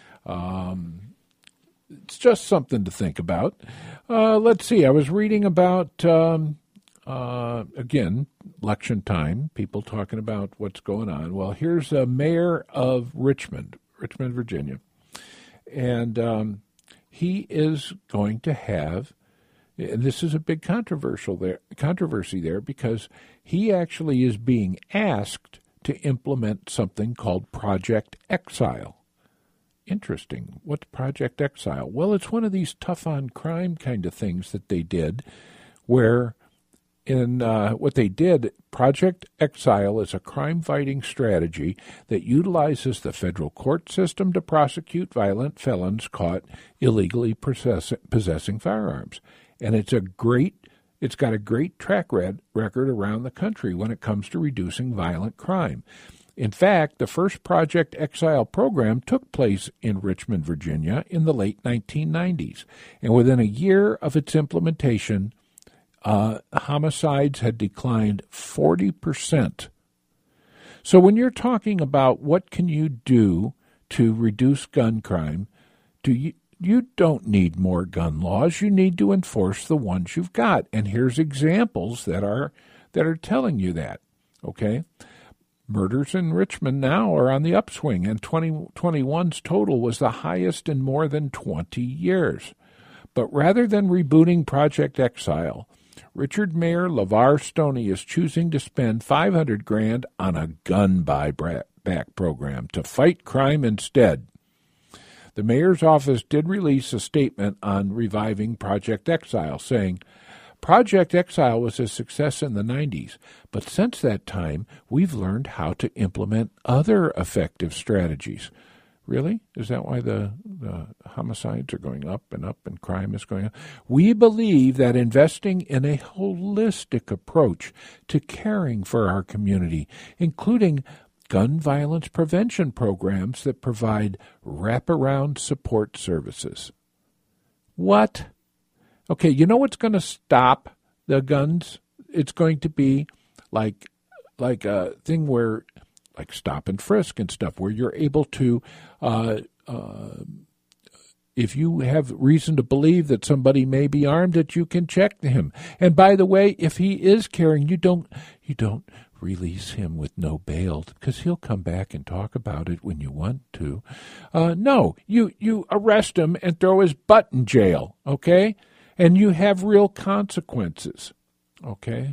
Um, it's just something to think about. Uh, let's see. I was reading about, um, uh, again, election time, people talking about what's going on. Well, here's a mayor of Richmond, Richmond, Virginia, and um, he is going to have, and this is a big controversial there, controversy there because he actually is being asked to implement something called Project Exile. Interesting. What's Project Exile? Well, it's one of these tough-on-crime kind of things that they did where in uh, what they did, Project Exile is a crime-fighting strategy that utilizes the federal court system to prosecute violent felons caught illegally possess- possessing firearms. And it's a great, it's got a great track record around the country when it comes to reducing violent crime. In fact, the first Project Exile program took place in Richmond, Virginia in the late nineteen nineties. And within a year of its implementation, uh, homicides had declined forty percent. So when you're talking about what can you do to reduce gun crime, do you, you don't need more gun laws. You need to enforce the ones you've got. And here's examples that are that are telling you that. Okay? Murders in Richmond now are on the upswing, and twenty twenty-one's total was the highest in more than twenty years. But rather than rebooting Project Exile, Richard Mayor LeVar Stoney is choosing to spend five hundred grand on a gun buyback program to fight crime instead. The mayor's office did release a statement on reviving Project Exile, saying, Project Exile was a success in the nineties, but since that time, we've learned how to implement other effective strategies. Really? Is that why the, the homicides are going up and up and crime is going up? We believe that investing in a holistic approach to caring for our community, including gun violence prevention programs that provide wraparound support services. What? Okay, you know what's going to stop the guns? It's going to be like like a thing where, like stop and frisk and stuff, where you're able to, uh, uh, if you have reason to believe that somebody may be armed, that you can check him. And by the way, if he is carrying, you don't you don't release him with no bail, because he'll come back and talk about it when you want to. Uh, no, you you arrest him and throw his butt in jail, okay? And you have real consequences, okay?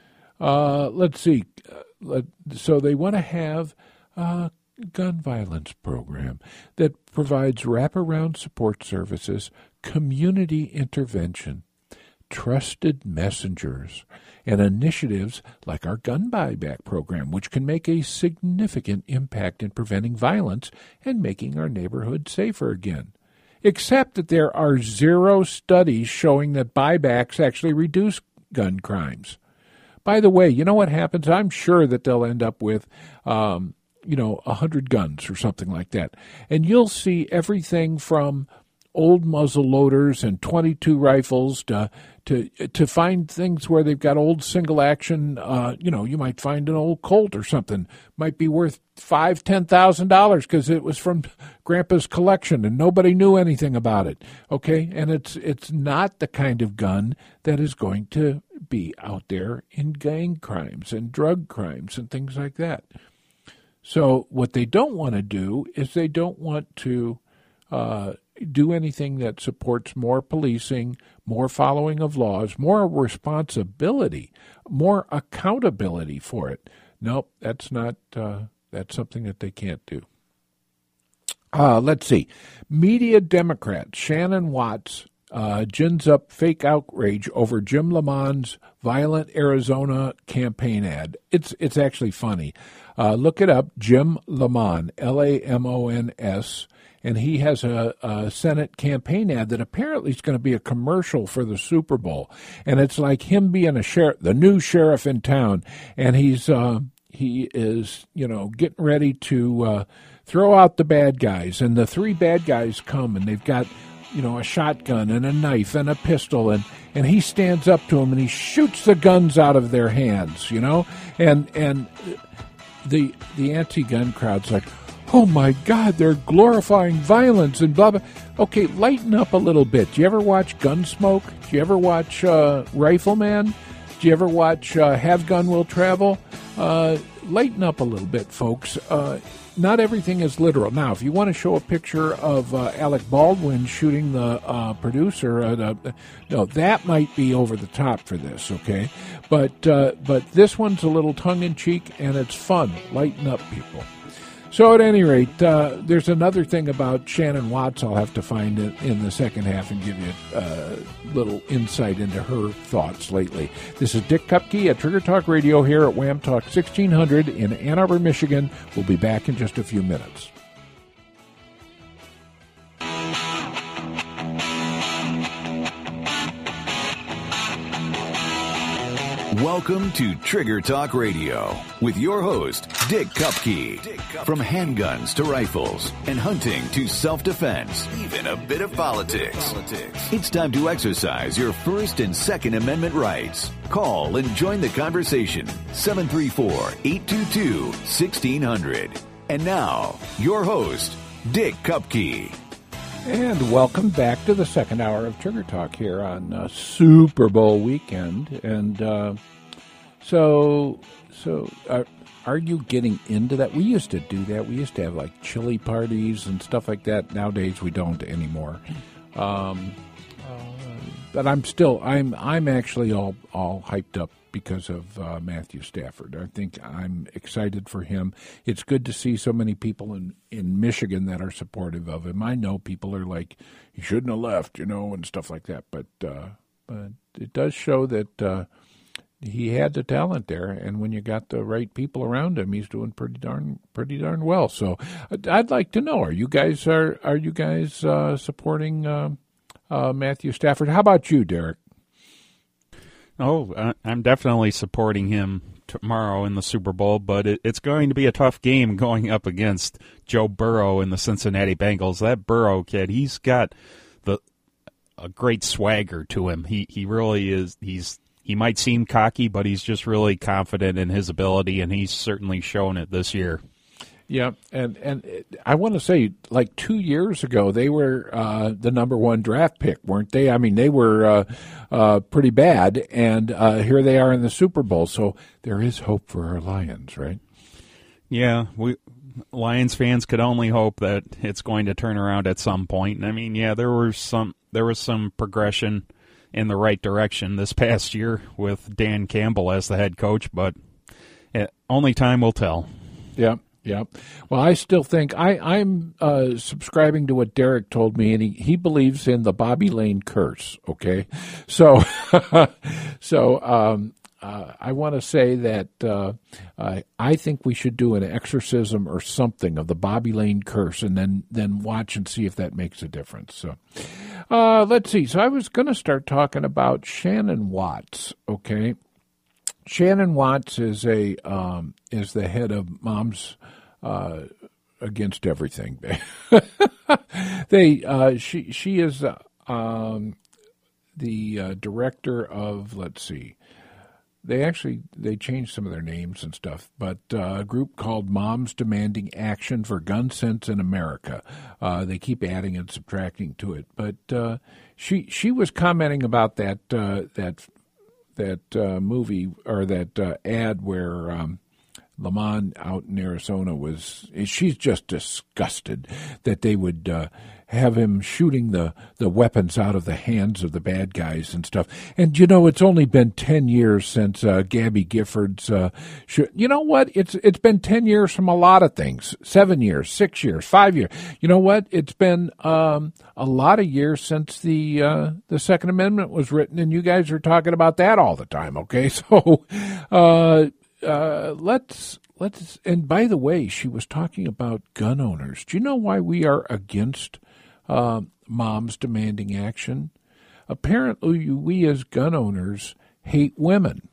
Uh, let's see. Uh, let, so they want to have a gun violence program that provides wraparound support services, community intervention, trusted messengers, and initiatives like our gun buyback program, which can make a significant impact in preventing violence and making our neighborhood safer again. Except that there are zero studies showing that buybacks actually reduce gun crimes. By the way, you know what happens? I'm sure that they'll end up with, um, you know, one hundred guns or something like that. And you'll see everything from old muzzle loaders and twenty-two rifles to to to find things where they've got old single action. Uh, you know, you might find an old Colt or something, might be worth five, ten thousand dollars because it was from Grandpa's collection and nobody knew anything about it. Okay, and it's it's not the kind of gun that is going to be out there in gang crimes and drug crimes and things like that. So what they don't want to do is they don't want to uh, do anything that supports more policing, more following of laws, more responsibility, more accountability for it. Nope, that's not, uh, that's something that they can't do. Uh, let's see. Media Democrat Shannon Watts uh, gins up fake outrage over Jim Lamon's violent Arizona campaign ad. It's it's actually funny. Uh, look it up, Jim Lamon, L A M O N S, and he has a, a Senate campaign ad that apparently is going to be a commercial for the Super Bowl, and it's like him being a sheriff, the new sheriff in town, and he's uh, he is you know getting ready to uh, throw out the bad guys, and the three bad guys come, and they've got you know a shotgun and a knife and a pistol, and and he stands up to them and he shoots the guns out of their hands, you know, and and. The the anti-gun crowd's like, oh, my God, they're glorifying violence and blah, blah. Okay, lighten up a little bit. Do you ever watch Gunsmoke? Do you ever watch uh, Rifleman? Do you ever watch uh, Have Gun Will Travel? Uh, lighten up a little bit, folks. Uh, not everything is literal. Now, if you want to show a picture of uh, Alec Baldwin shooting the uh, producer, uh, the, no, that might be over the top for this, okay? But uh, but this one's a little tongue-in-cheek, and it's fun. Lighten up, people. So at any rate, uh, there's another thing about Shannon Watts I'll have to find in, in the second half and give you a little insight into her thoughts lately. This is Dick Kupke at Trigger Talk Radio here at Wham Talk sixteen hundred in Ann Arbor, Michigan. We'll be back in just a few minutes. Welcome to Trigger Talk Radio with your host, Dick Kupke. Dick Kupke. From handguns to rifles and hunting to self-defense, even a bit of politics. politics. It's time to exercise your First and Second Amendment rights. Call and join the conversation. seven three four, eight two two, one six zero zero. And now, your host, Dick Kupke. And welcome back to the second hour of Trigger Talk here on uh, Super Bowl weekend. And uh, so, so uh, are you getting into that? We used to do that. We used to have like chili parties and stuff like that. Nowadays, we don't anymore. Um, uh, but I'm still, I'm, I'm actually all, all hyped up because of uh, Matthew Stafford. I think I'm excited for him. It's good to see so many people in, in Michigan that are supportive of him. I know people are like, he shouldn't have left, you know, and stuff like that. But uh, but it does show that uh, he had the talent there, and when you got the right people around him, he's doing pretty darn pretty darn well. So I'd like to know: Are you guys are are you guys uh, supporting uh, uh, Matthew Stafford? How about you, Derek? Oh, I'm definitely supporting him tomorrow in the Super Bowl, but it, it's going to be a tough game going up against Joe Burrow and the Cincinnati Bengals. That Burrow kid, he's got the a great swagger to him. He he really is. He's he might seem cocky, but he's just really confident in his ability, and he's certainly shown it this year. Yeah, and, and I want to say, like two years ago, they were uh, the number one draft pick, weren't they? I mean, they were uh, uh, pretty bad, and uh, here they are in the Super Bowl. So there is hope for our Lions, right? Yeah, we Lions fans could only hope that it's going to turn around at some point. I mean, yeah, there was some there was some progression in the right direction this past year with Dan Campbell as the head coach, but it, only time will tell. Yeah. Yeah. Well, I still think I, I'm uh, subscribing to what Derek told me, and he, he believes in the Bobby Lane curse. Okay. So, so, um, uh, I want to say that uh, uh, I think we should do an exorcism or something of the Bobby Lane curse, and then, then watch and see if that makes a difference. So, uh, let's see. So I was going to start talking about Shannon Watts. Okay. Shannon Watts is a um, is the head of Moms uh, Against Everything. they uh, she she is uh, um, the uh, director of, let's see, they actually they changed some of their names and stuff, but uh, a group called Moms Demanding Action for Gun Sense in America. Uh, they keep adding and subtracting to it, but uh, she she was commenting about that uh, that. that uh, movie or that uh, ad where um, Lamont out in Arizona was, she's just disgusted that they would uh, have him shooting the, the weapons out of the hands of the bad guys and stuff. And, you know, it's only been ten years since uh, Gabby Gifford's, uh, sh- you know what? It's It's been ten years from a lot of things. Seven years, six years, five years. You know what? It's been um, a lot of years since the uh, the Second Amendment was written, and you guys are talking about that all the time, okay? So uh, uh, let's... Let's, and by the way, she was talking about gun owners. Do you know why we are against uh, moms demanding action? Apparently, we as gun owners hate women.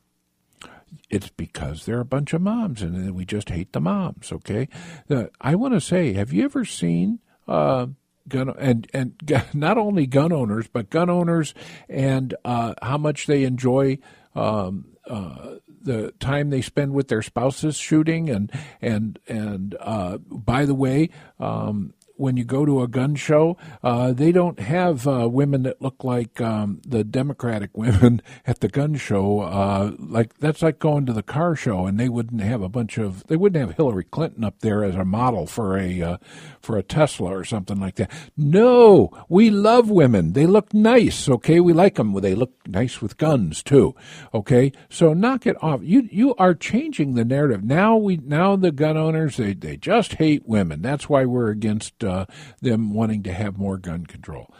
It's because they're a bunch of moms, and we just hate the moms, okay? Uh, I want to say, have you ever seen uh, gun, and, and not only gun owners, but gun owners and uh, how much they enjoy um, uh, the time they spend with their spouses shooting, and and and uh, by the way, um, when you go to a gun show, uh, they don't have uh, women that look like um, the Democratic women at the gun show. Uh, like that's like going to the car show, and they wouldn't have a bunch of they wouldn't have Hillary Clinton up there as a model for a uh, for a Tesla or something like that. No, we love women. They look nice. Okay, we like them. They look nice with guns too. Okay, so knock it off. You you are changing the narrative now. We now the gun owners they they just hate women. That's why we're against. Uh, them wanting to have more gun control.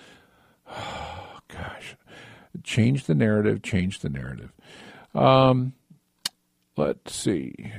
Oh, gosh. Change the narrative, change the narrative. Um, let's see.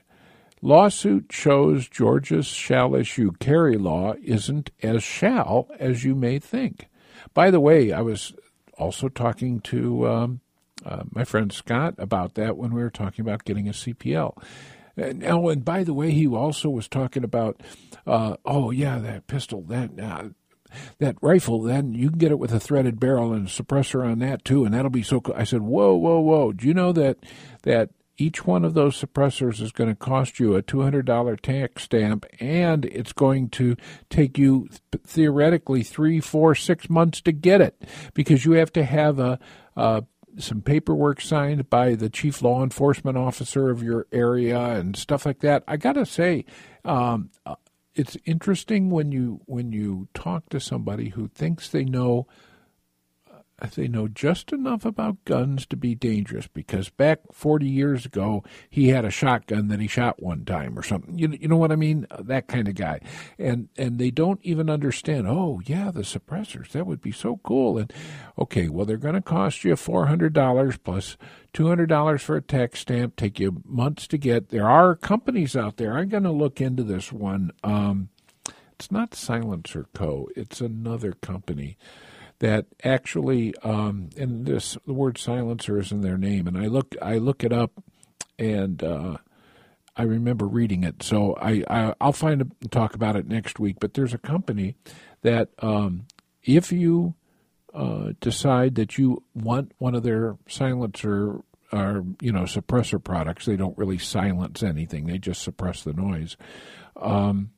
Lawsuit shows Georgia's shall issue carry law isn't as shall as you may think. By the way, I was also talking to um, uh, my friend Scott about that when we were talking about getting a C P L. And, oh, and by the way, he also was talking about, uh, oh, yeah, that pistol, that uh, that rifle, then you can get it with a threaded barrel and a suppressor on that, too, and that'll be so cool. I said, whoa, whoa, whoa. Do you know that that each one of those suppressors is going to cost you a two hundred dollars tax stamp, and it's going to take you theoretically three, four, six months to get it, because you have to have a, a some paperwork signed by the chief law enforcement officer of your area and stuff like that. I got to say, um, it's interesting when you when you talk to somebody who thinks they know they know just enough about guns to be dangerous, because back forty years ago, he had a shotgun that he shot one time or something. You, you know what I mean? That kind of guy. And and they don't even understand, oh, yeah, the suppressors, that would be so cool. And, okay, well, they're going to cost you four hundred dollars plus two hundred dollars for a tax stamp, take you months to get. There are companies out there. I'm going to look into this one. Um, it's not Silencer Co. It's another company that actually, um, and this the word silencer is in their name, and I look I look it up, and uh, I remember reading it. So I, I I'll find a, talk about it next week. But there's a company that um, if you uh, decide that you want one of their silencer or you know suppressor products, they don't really silence anything; they just suppress the noise. Um,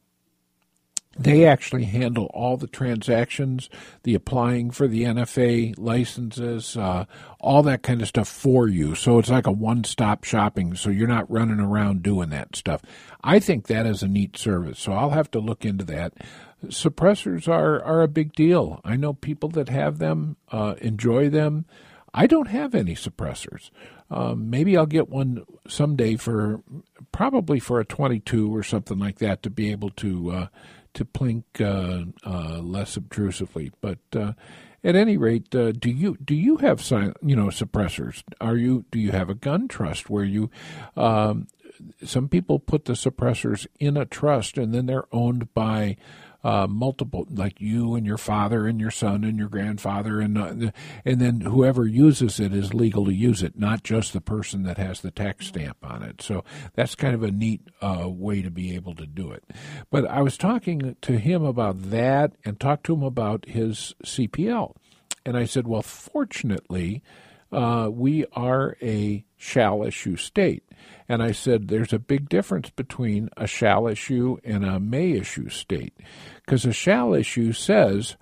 They actually handle all the transactions, the applying for the N F A licenses, uh, all that kind of stuff for you. So it's like a one-stop shopping, so you're not running around doing that stuff. I think that is a neat service, so I'll have to look into that. Suppressors are, are a big deal. I know people that have them, uh, enjoy them. I don't have any suppressors. Um, maybe I'll get one someday for, probably for a twenty-two or something like that, to be able to uh, to plink uh, uh, less obtrusively. But uh, at any rate, uh, do you do you have you know suppressors? Are you do you have a gun trust where you? Um, some people put the suppressors in a trust, and then they're owned by uh, multiple, like you and your father and your son and your grandfather, and uh, and then whoever uses it is legal to use it, not just the person that has the tax stamp on it. So that's kind of a neat uh, way to be able to do it. But I was talking to him about that, and talked to him about his C P L, and I said, well, fortunately, uh, we are a shall issue state. And I said, there's a big difference between a shall issue and a may issue state. Because a shall issue says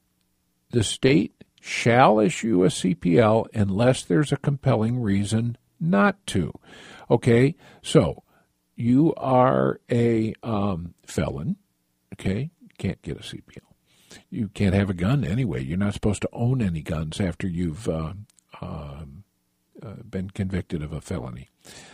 the state shall issue a C P L unless there's a compelling reason not to. Okay, so you are a um, felon, okay, can't get a C P L. You can't have a gun anyway. You're not supposed to own any guns after you've uh, um, uh, been convicted of a felony.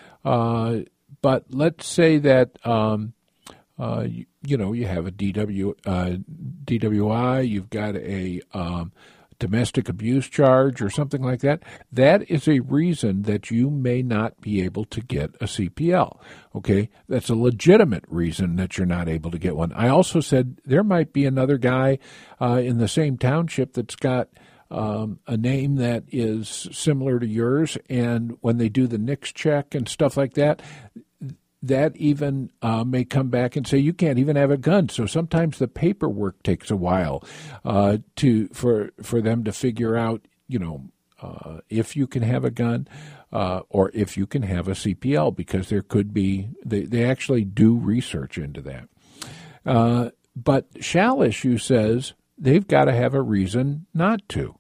Uh, but let's say that, um, uh, you, you know, you have a D W, uh, D W I, you've got a um, domestic abuse charge or something like that. That is a reason that you may not be able to get a C P L, okay? That's a legitimate reason that you're not able to get one. I also said there might be another guy uh, in the same township that's got Um, a name that is similar to yours, and when they do the N I C S check and stuff like that, that even uh, may come back and say you can't even have a gun. So sometimes the paperwork takes a while uh, to for for them to figure out, you know, uh, if you can have a gun uh, or if you can have a C P L, because there could be they they actually do research into that. Uh, but shall issue says they've got to have a reason not to.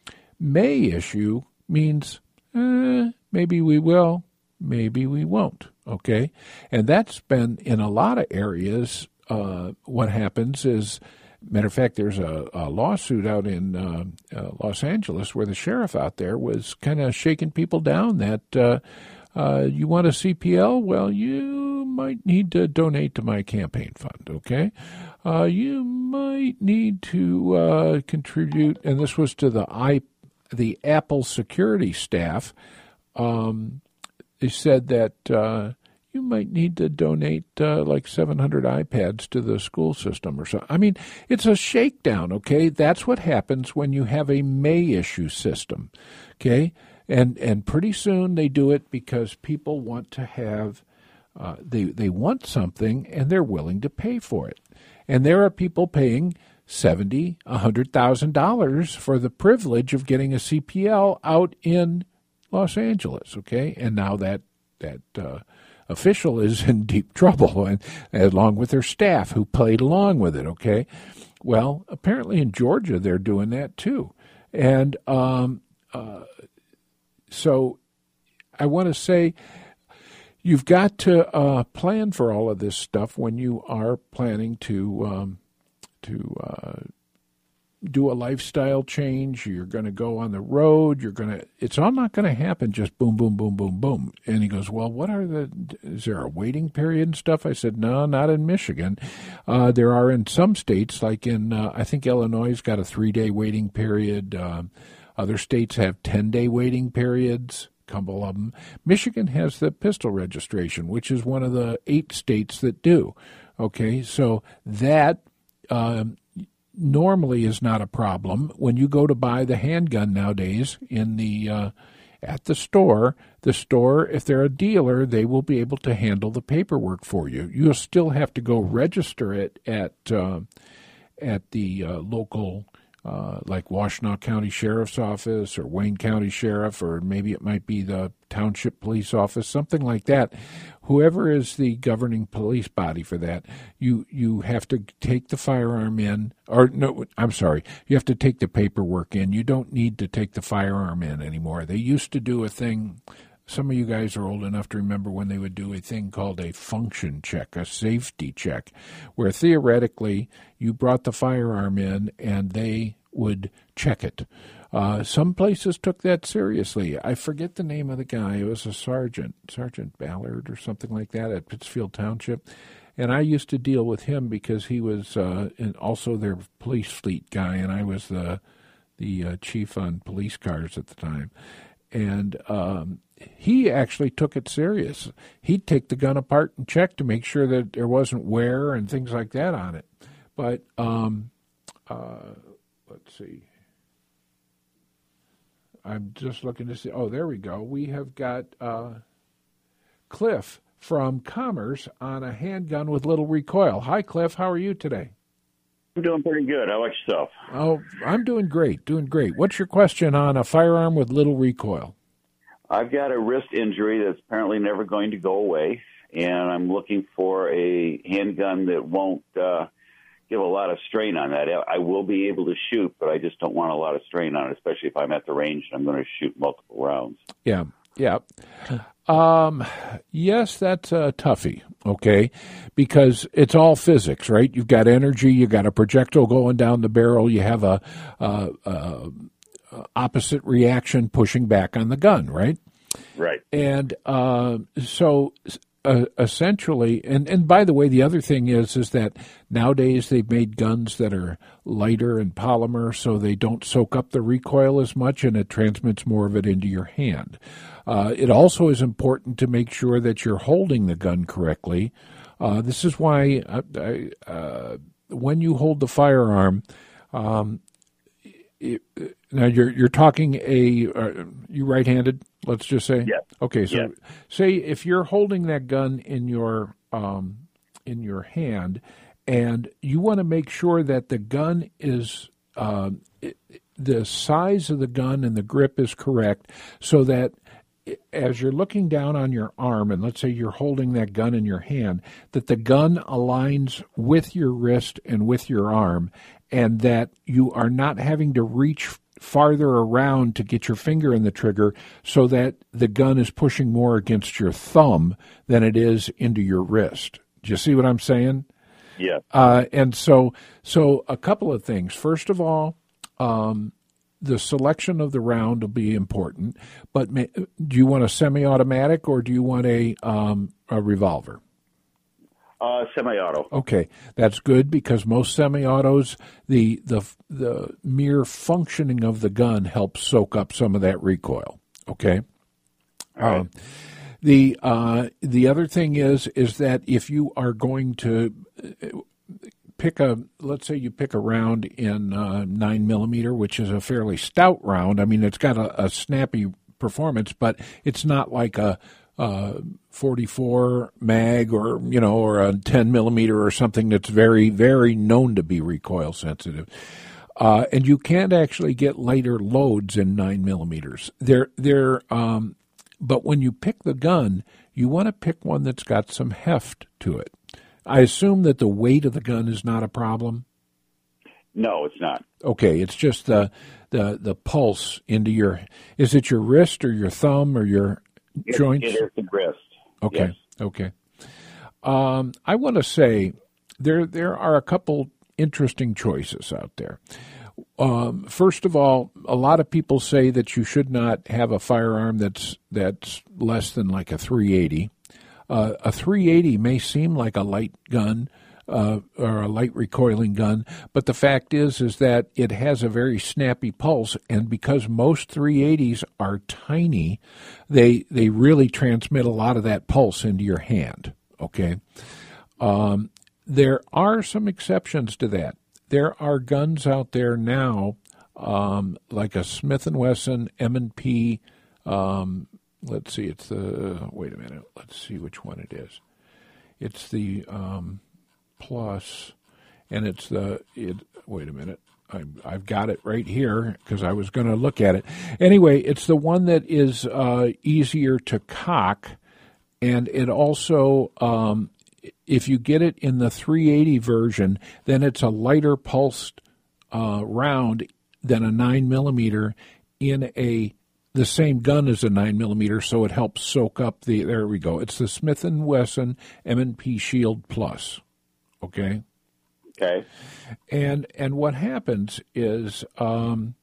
May issue means eh, maybe we will, maybe we won't, okay? And that's been in a lot of areas. Uh, what happens is, matter of fact, there's a, a lawsuit out in uh, uh, Los Angeles where the sheriff out there was kind of shaking people down that uh, uh, you want a C P L? Well, you might need to donate to my campaign fund, okay? Uh, you might need to uh, contribute, and this was to the I. the Apple security staff. Um, they said that uh, you might need to donate uh, like seven hundred iPads to the school system or so. I mean, it's a shakedown, okay? That's what happens when you have a may issue system, okay? And and pretty soon they do it because people want to have, uh, they, they want something and they're willing to pay for it. And there are people paying seventy thousand dollars, one hundred thousand dollars for the privilege of getting a C P L out in Los Angeles, okay? And now that that uh, official is in deep trouble, and along with their staff who played along with it. Okay, well, apparently in Georgia they're doing that too, and um, uh, so I want to say you've got to uh, plan for all of this stuff when you are planning to um, to. Uh, do a lifestyle change. You're going to go on the road. You're going to, it's all not going to happen just boom, boom, boom, boom, boom. And he goes, well, what are the, is there a waiting period and stuff? I said, no, not in Michigan. Uh, there are in some states, like in, uh, I think Illinois got a three-day waiting period. Um, other states have ten-day waiting periods, a couple of them. Michigan has the pistol registration, which is one of the eight states that do. Okay, so that, um, normally is not a problem. When you go to buy the handgun nowadays in the uh, at the store, the store, if they're a dealer, they will be able to handle the paperwork for you. You'll still have to go register it at uh, at the uh, local, uh, like Washtenaw County Sheriff's Office or Wayne County Sheriff, or maybe it might be the Township Police Office, something like that. Whoever is the governing police body for that, you you have to take the firearm in, or no, I'm sorry, you have to take the paperwork in. You don't need to take the firearm in anymore. They used to do a thing, some of you guys are old enough to remember when they would do a thing called a function check, a safety check, where theoretically you brought the firearm in and they would check it. Uh, some places took that seriously. I forget the name of the guy. It was a sergeant, Sergeant Ballard or something like that at Pittsfield Township. And I used to deal with him because he was uh, and also their police fleet guy, and I was the, the uh, chief on police cars at the time. And um, he actually took it serious. He'd take the gun apart and check to make sure that there wasn't wear and things like that on it. But um, uh, let's see. I'm just looking to see. Oh, there we go. We have got uh, Cliff from Commerce on a handgun with little recoil. Hi, Cliff. How are you today? I'm doing pretty good. How about yourself? Oh, I'm doing great. Doing great. What's your question on a firearm with little recoil? I've got a wrist injury that's apparently never going to go away, and I'm looking for a handgun that won't uh, give a lot of strain on that. I will be able to shoot, but I just don't want a lot of strain on it, especially if I'm at the range and I'm going to shoot multiple rounds. Yeah, yeah. Um, yes, that's a toughie, okay, because it's all physics, right? You've got energy, you've got a projectile going down the barrel, you have a, a, a opposite reaction pushing back on the gun, right? Right. And uh, so... Uh, essentially, and, and by the way, the other thing is is that nowadays they've made guns that are lighter in polymer, so they don't soak up the recoil as much, and it transmits more of it into your hand. Uh, it also is important to make sure that you're holding the gun correctly. Uh, this is why I, I, uh, when you hold the firearm, um, it, now you're you're talking a uh, you right-handed. Let's just say, yeah. Okay. So, yeah. say if you're holding that gun in your um, in your hand, and you want to make sure that the gun is uh, it, the size of the gun and the grip is correct, so that as you're looking down on your arm, and let's say you're holding that gun in your hand, that the gun aligns with your wrist and with your arm, and that you are not having to reach farther around to get your finger in the trigger, so that the gun is pushing more against your thumb than it is into your wrist. Do you see what I'm saying? Yeah. Uh, and so, so a couple of things. First of all, um, the selection of the round will be important. But may, do you want a semi-automatic or do you want a um, a revolver? Uh, semi-auto. Okay, that's good, because most semi-autos, the the the mere functioning of the gun helps soak up some of that recoil. Okay. All right. Um, the uh, the other thing is is that if you are going to pick a, let's say you pick a round in uh, nine millimeter, which is a fairly stout round. I mean, it's got a, a snappy performance, but it's not like a Uh, forty-four mag or, you know, or a ten millimeter or something that's very, very known to be recoil sensitive. Uh, and you can't actually get lighter loads in nine millimeters. They're, they're, um, but when you pick the gun, you want to pick one that's got some heft to it. I assume that the weight of the gun is not a problem? No, it's not. Okay, it's just the the the pulse into your, is it your wrist or your thumb or your it, joints? It is the wrist. Okay, yes. okay. Um, I want to say there there are a couple interesting choices out there. Um, first of all, a lot of people say that you should not have a firearm that's that's less than like a three eighty. Uh, a three eighty may seem like a light gun uh, or a light recoiling gun, but the fact is is that it has a very snappy pulse, and because most three eighties are tiny, they they really transmit a lot of that pulse into your hand. Okay, um, there are some exceptions to that. There are guns out there now, um, like a Smith and Wesson M and P. Um, let's see, it's the wait a minute. Let's see which one it is. It's the um, Plus, and it's the it. Wait a minute. I, I've got it right here because I was going to look at it. Anyway, it's the one that is uh, easier to cock, and it also. Um, If you get it in the three eighty version, then it's a lighter pulsed uh, round than a nine millimeter in a the same gun as a nine millimeter, so it helps soak up the. There we go. It's the Smith and Wesson M and P Shield Plus. Okay. Okay. And and what happens is um,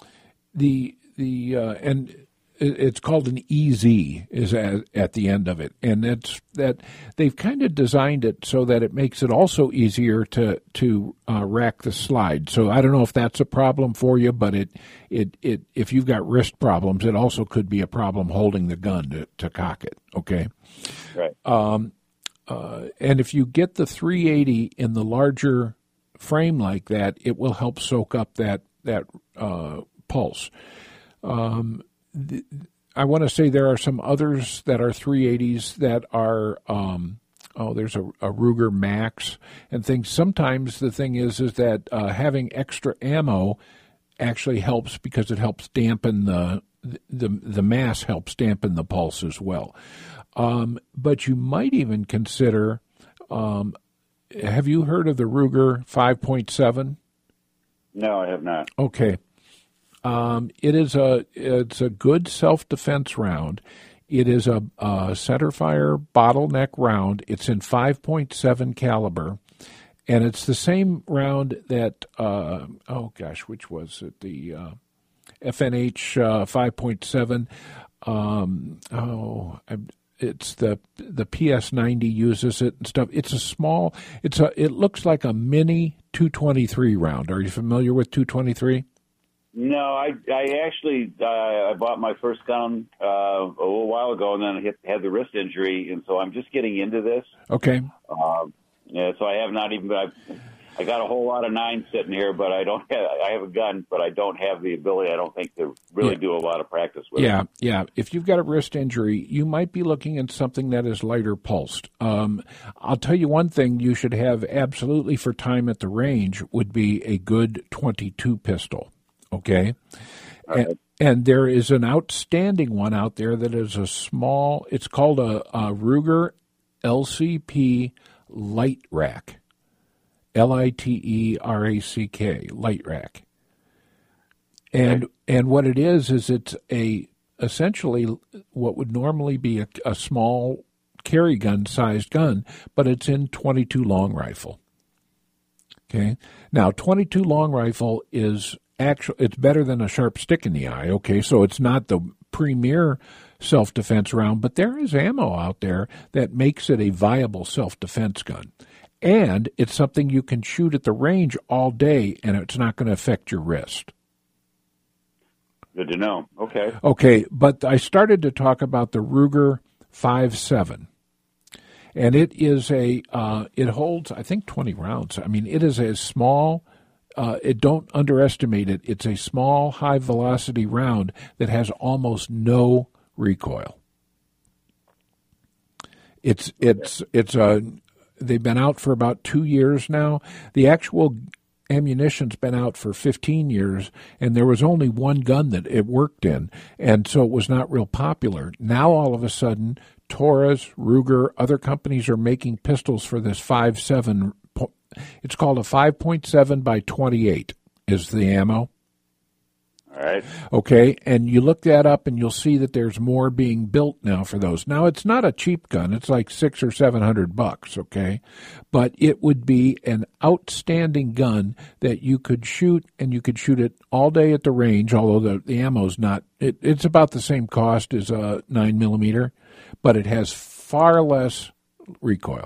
the the uh, and. It's called an E Z is at, at the end of it, and that's that they've kind of designed it so that it makes it also easier to to uh, rack the slide. So I don't know if that's a problem for you, but it it it if you've got wrist problems, it also could be a problem holding the gun to, to cock it. Okay, right. Um, uh, and if you get the three eighty in the larger frame like that, it will help soak up that that uh, pulse. Um, I want to say there are some others that are three eighties that are, um, oh, there's a, a Ruger Max and things. Sometimes the thing is is that uh, having extra ammo actually helps because it helps dampen the the the mass helps dampen the pulse as well. Um, but you might even consider. Um, have you heard of the Ruger five point seven? No, I have not. Okay. Um, it is a it's a good self-defense round. It is a, a centerfire bottleneck round. It's in five point seven caliber, and it's the same round that uh, oh gosh, which was it? The uh, F N H uh, five point seven. Um, oh, I'm, it's the the P S ninety uses it and stuff. It's a small. It's a. It looks like a mini two twenty-three round. Are you familiar with two twenty-three? No, I I actually uh, I bought my first gun uh, a little while ago, and then I hit, had the wrist injury, and so I'm just getting into this. Okay. Uh, yeah, so I have not even. I, I got a whole lot of nines sitting here, but I don't have. I have a gun, but I don't have the ability. I don't think to really yeah. do a lot of practice with yeah, it. Yeah, yeah. If you've got a wrist injury, you might be looking at something that is lighter pulsed. Um, I'll tell you one thing you should have absolutely for time at the range would be a good twenty-two pistol. Okay, right. and, and there is an outstanding one out there that is a small. It's called a, a Ruger L C P Light Rack, L I T E R A C K, Light Rack. And okay. and what it is is it's a essentially what would normally be a, a small carry gun sized gun, but it's in twenty-two long rifle. Okay, now twenty-two long rifle is. Actually, it's better than a sharp stick in the eye, okay? So it's not the premier self-defense round, but there is ammo out there that makes it a viable self-defense gun. And it's something you can shoot at the range all day, and it's not going to affect your wrist. Good to know. Okay. Okay, but I started to talk about the Ruger five seven. And it is a, uh, it holds, I think, twenty rounds. I mean, it is a small... Uh, it don't underestimate it. It's a small, high-velocity round that has almost no recoil. It's it's it's a. They've been out for about two years now. The actual ammunition's been out for fifteen years, and there was only one gun that it worked in, and so it was not real popular. Now, all of a sudden, Taurus, Ruger, other companies are making pistols for this five seven. It's called a five point seven by twenty-eight is the ammo. All right. Okay, and you look that up, and you'll see that there's more being built now for those. Now, it's not a cheap gun; it's like six or seven hundred bucks. Okay, but it would be an outstanding gun that you could shoot, and you could shoot it all day at the range. Although the, the ammo's not, it, it's about the same cost as a nine millimeter, but it has far less recoil.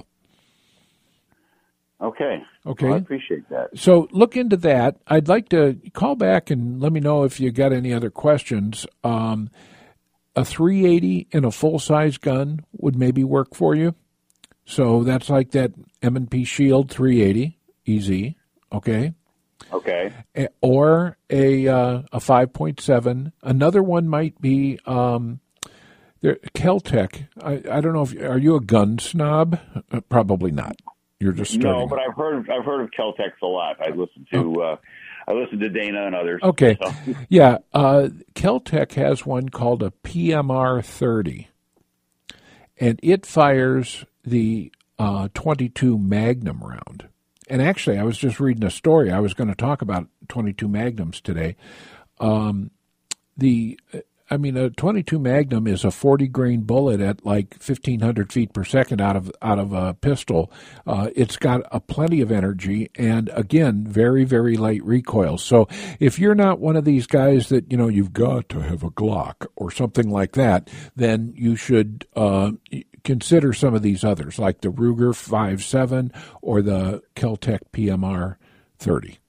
Okay. Okay. Well, I appreciate that. So look into that. I'd like to call back and let me know if you got any other questions. Um, a three eighty in a full-size gun would maybe work for you. So that's like that M and P Shield three eighty, E Z, okay? Okay. Or a uh, a five point seven. Another one might be um, there, Kel-Tec. I, I don't know if, are you a gun snob? Uh, probably not. You're just starting. No, but I've heard of, I've heard of Kel-Tecs a lot. I listen to oh. uh, I listen to Dana and others. Okay, so. yeah. Uh, Kel-Tec has one called a P M R thirty, and it fires the uh, twenty-two Magnum round. And actually, I was just reading a story. I was going to talk about twenty-two Magnums today. Um, the I mean, a twenty-two Magnum is a forty grain bullet at like fifteen hundred feet per second out of out of a pistol. Uh, it's got a plenty of energy, and again, very very light recoil. So if you're not one of these guys that you know you've got to have a Glock or something like that, then you should uh, consider some of these others, like the Ruger five seven or the Kel-Tec P M R thirty.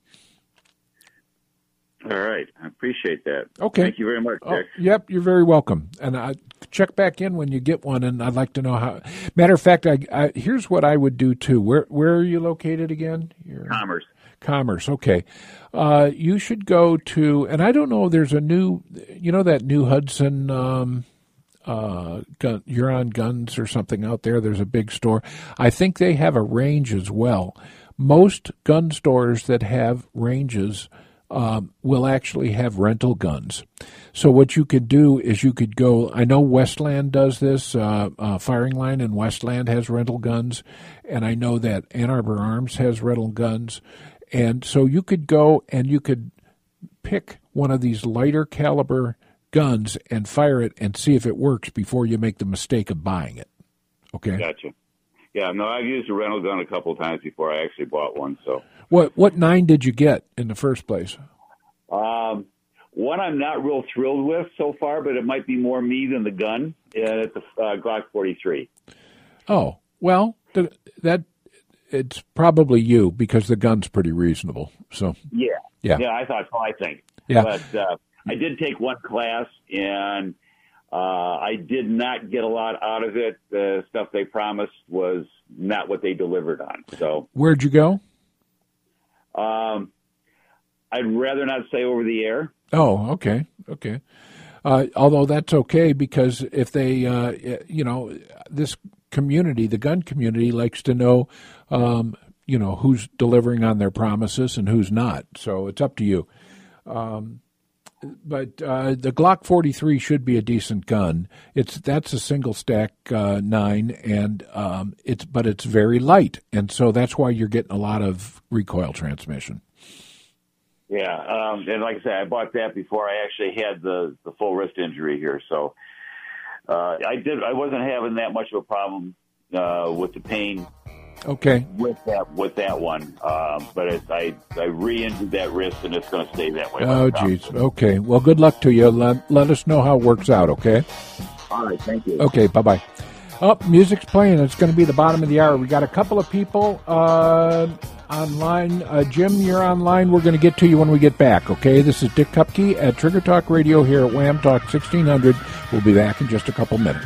All right. I appreciate that. Okay. Thank you very much, Dick. Oh, yep, you're very welcome. And I check back in when you get one, and I'd like to know how. Matter of fact, I, I here's what I would do too. Where where are you located again? You're, Commerce. Commerce. Okay. Uh, you should go to, and I don't know. There's a new, you know, that new Hudson. Um, uh, gun, Huron Guns or something out there. There's a big store. I think they have a range as well. Most gun stores that have ranges Um, will actually have rental guns. So what you could do is you could go, I know Westland does this, uh, uh, Firing Line in Westland has rental guns, and I know that Ann Arbor Arms has rental guns. And so you could go and you could pick one of these lighter caliber guns and fire it and see if it works before you make the mistake of buying it. Okay? Gotcha. Yeah, no, I've used a rental gun a couple of times before I actually bought one, so... What what nine did you get in the first place? Um, one I'm not real thrilled with so far, but it might be more me than the gun. And it's a uh, Glock forty-three. Oh, well, th- that it's probably you because the gun's pretty reasonable. So yeah, yeah, yeah. I thought so. I think. Yeah, but uh, I did take one class, and uh, I did not get a lot out of it. The stuff they promised was not what they delivered on. So where'd you go? Um, I'd rather not say over the air. Oh, okay, okay. Uh, although that's okay because if they, uh, you know, this community, the gun community, likes to know, um, you know, who's delivering on their promises and who's not. So it's up to you. Um, but uh, the Glock forty-three should be a decent gun. It's that's a single stack uh, nine, and um, it's but it's very light, and so that's why you're getting a lot of recoil transmission. Yeah, um, and like I said, I bought that before I actually had the, the full wrist injury here, so uh, I did. I wasn't having that much of a problem uh, with the pain. Okay. With that, with that one, um, but it's, I I re-injured that wrist, and it's going to stay that way. Oh, geez. Okay. Well, good luck to you. Let, let us know how it works out. Okay. All right. Thank you. Okay. Bye bye. Oh, music's playing. It's going to be the bottom of the hour. We got a couple of people uh, online. Uh, Jim, you're online. We're going to get to you when we get back. Okay. This is Dick Kupke at Trigger Talk Radio here at Wham Talk sixteen hundred. We'll be back in just a couple minutes.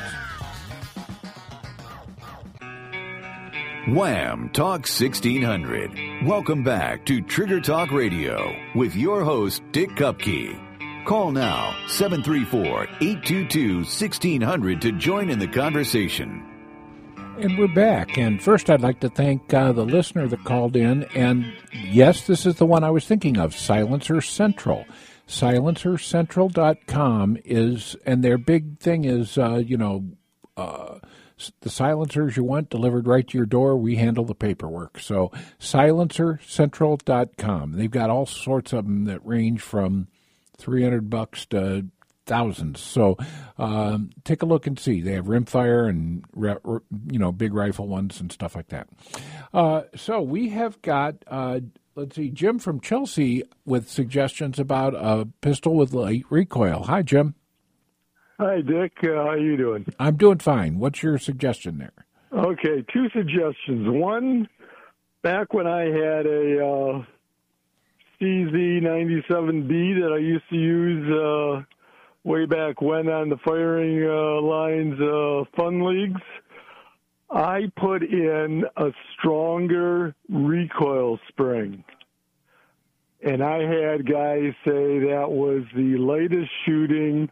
Wham Talk sixteen hundred. Welcome back to Trigger Talk Radio with your host, Dick Kupke. Call now, seven three four, eight two two, one six zero zero to join in the conversation. And we're back. And first, I'd like to thank uh, the listener that called in. And yes, this is the one I was thinking of, Silencer Central. silencer central dot com is, and their big thing is, uh, you know, uh, the silencers you want delivered right to your door. We handle the paperwork. So silencer central dot com. They've got all sorts of them that range from three hundred bucks to thousands. So um, take a look and see. They have rimfire and, you know, big rifle ones and stuff like that. Uh, so we have got, uh, let's see, Jim from Chelsea with suggestions about a pistol with light recoil. Hi, Jim. Hi, Dick. Uh, how are you doing? I'm doing fine. What's your suggestion there? Okay, two suggestions. One, back when I had a uh, C Z ninety-seven B that I used to use uh, way back when on the firing uh, lines uh, fun leagues, I put in a stronger recoil spring. And I had guys say that was the latest shooting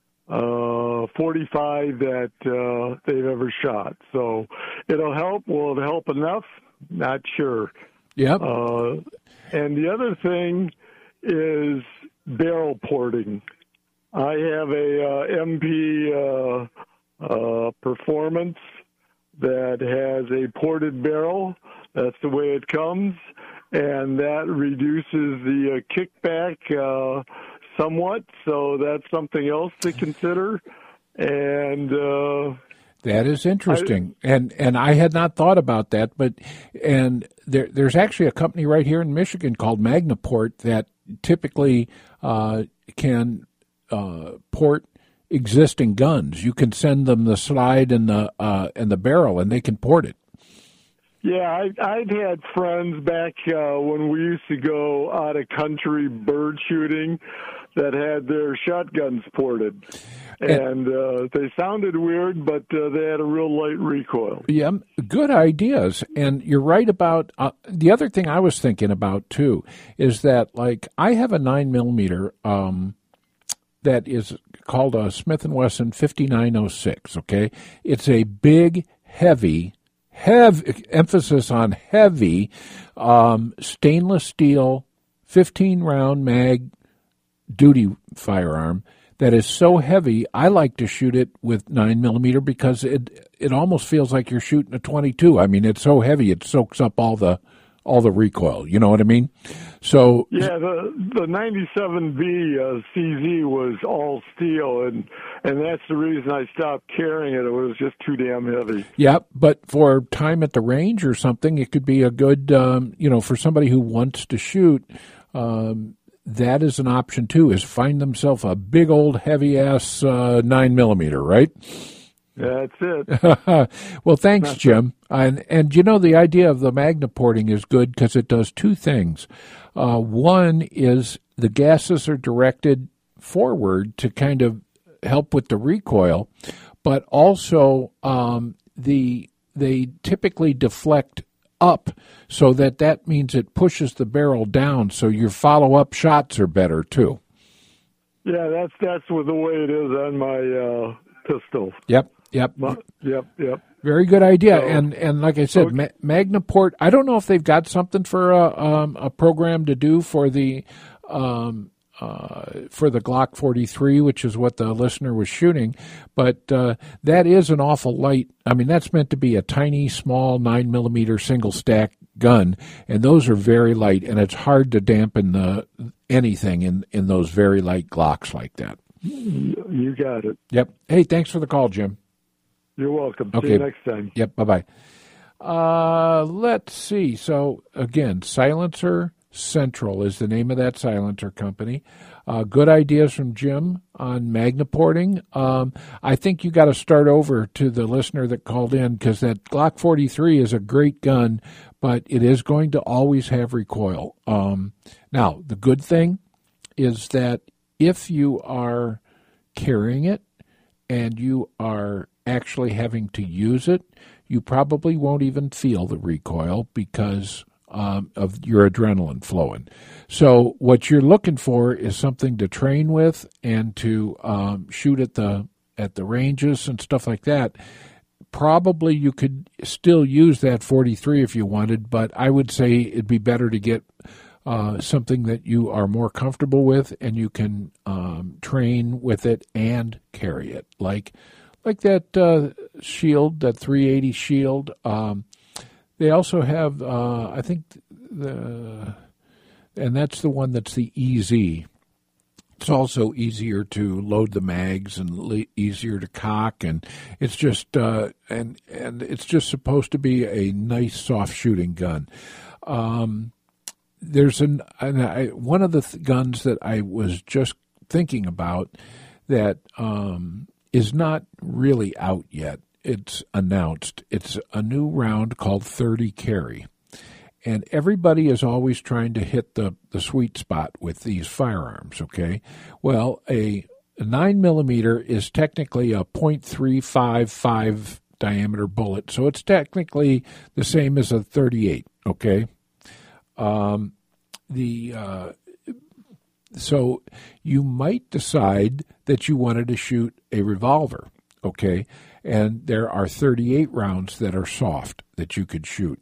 uh, forty-five that uh, they've ever shot. So it'll help. Will it help enough? Not sure. Yep. Uh, and the other thing is barrel porting. I have a uh, M P uh, uh, Performance that has a ported barrel. That's the way it comes, and that reduces the uh, kickback uh, somewhat. So that's something else to consider. And uh, that is interesting, I, and and I had not thought about that. But and there there's actually a company right here in Michigan called Magnaport that typically uh, can uh, port existing guns. You can send them the slide and the uh, and the barrel, and they can port it. Yeah, I, I've had friends back uh, when we used to go out of country bird shooting that had their shotguns ported, and uh, they sounded weird, but uh, they had a real light recoil. Yeah, good ideas. And you're right about uh, the other thing I was thinking about too is that, like, I have a nine millimeter um, that is called a Smith and Wesson fifty-nine oh six. Okay, it's a big, heavy. Heavy emphasis on heavy um, stainless steel fifteen round mag duty firearm that is so heavy. I like to shoot it with nine millimeter because it it almost feels like you're shooting a twenty-two. I mean, it's so heavy it soaks up all the all the recoil. You know what I mean? So yeah, the the ninety-seven B uh, C Z was all steel, and and that's the reason I stopped carrying it. It was just too damn heavy. Yeah, but for time at the range or something, it could be a good, um, you know, for somebody who wants to shoot. Um, that is an option too. Is find themselves a big old heavy ass uh, nine millimeter, right? That's it. Well, thanks, Jim. And and you know, the idea of the Magnaporting is good because it does two things. Uh, one is the gases are directed forward to kind of help with the recoil, but also um, the they typically deflect up, so that that means it pushes the barrel down, so your follow-up shots are better too. Yeah, that's that's the way it is on my uh, pistol. Yep. Yep. Yep. Yep. Very good idea. So, and and like I said, okay. Ma- Magnaport, I don't know if they've got something for a, um, a program to do for the um, uh, for the Glock forty-three, which is what the listener was shooting. But uh, that is an awful light. I mean, that's meant to be a tiny, small nine millimeter single stack gun, and those are very light, and it's hard to dampen the anything in, in those very light Glocks like that. You got it. Yep. Hey, thanks for the call, Jim. You're welcome. Okay. See you next time. Yep. Bye-bye. Uh, let's see. So, again, Silencer Central is the name of that silencer company. Uh, good ideas from Jim on Magnaporting. Um, I think you got to start over to the listener that called in, because that Glock forty-three is a great gun, but it is going to always have recoil. Um, now, the good thing is that if you are carrying it and you are actually having to use it, you probably won't even feel the recoil because um, of your adrenaline flowing. So what you're looking for is something to train with and to um, shoot at the at the ranges and stuff like that. probably you could still use that forty-three if you wanted, but I would say it'd be better to get uh, something that you are more comfortable with and you can um, train with it and carry it, like like that uh, Shield, that three eighty Shield. Um, they also have, uh, I think, the, and that's the one that's the E Z. It's also easier to load the mags and le- easier to cock, and it's just uh, and and it's just supposed to be a nice soft shooting gun. Um, there's an, an I, one of the th- guns that I was just thinking about that um, is not really out yet. It's announced. It's a new round called thirty carry. And everybody is always trying to hit the, the sweet spot with these firearms, okay? Well, a, a nine millimeter is technically a point three five five diameter bullet, so it's technically the same as a thirty-eight, okay? Um, the uh, so you might decide that you wanted to shoot a revolver, okay? And there are thirty-eight rounds that are soft that you could shoot.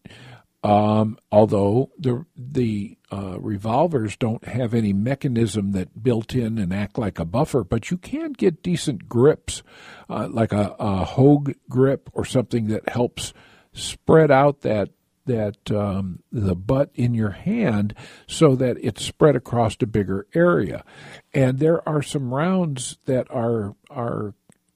Um, although the the uh, revolvers don't have any mechanism that built in and act like a buffer, but you can get decent grips, uh, like a, a Hogue grip or something that helps spread out that that um, the butt in your hand so that it's spread across a bigger area. And there are some rounds that are are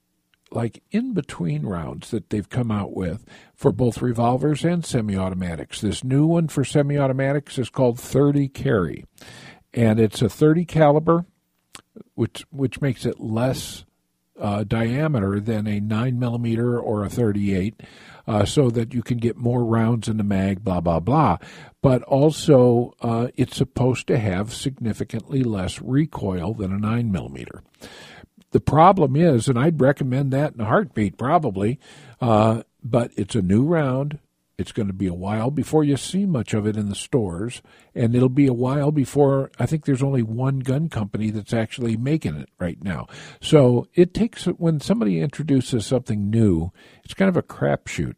like in-between rounds that they've come out with for both revolvers and semi-automatics. This new one for semi-automatics is called thirty carry, and it's a thirty caliber, which which makes it less uh, diameter than a nine millimeter or a thirty-eight, uh, so that you can get more rounds in the mag, blah, blah, blah. But also, uh, it's supposed to have significantly less recoil than a nine millimeter. The problem is, and I'd recommend that in a heartbeat probably, uh, but it's a new round. It's going to be a while before you see much of it in the stores, and it'll be a while before, I think there's only one gun company that's actually making it right now. So it takes, when somebody introduces something new, it's kind of a crapshoot.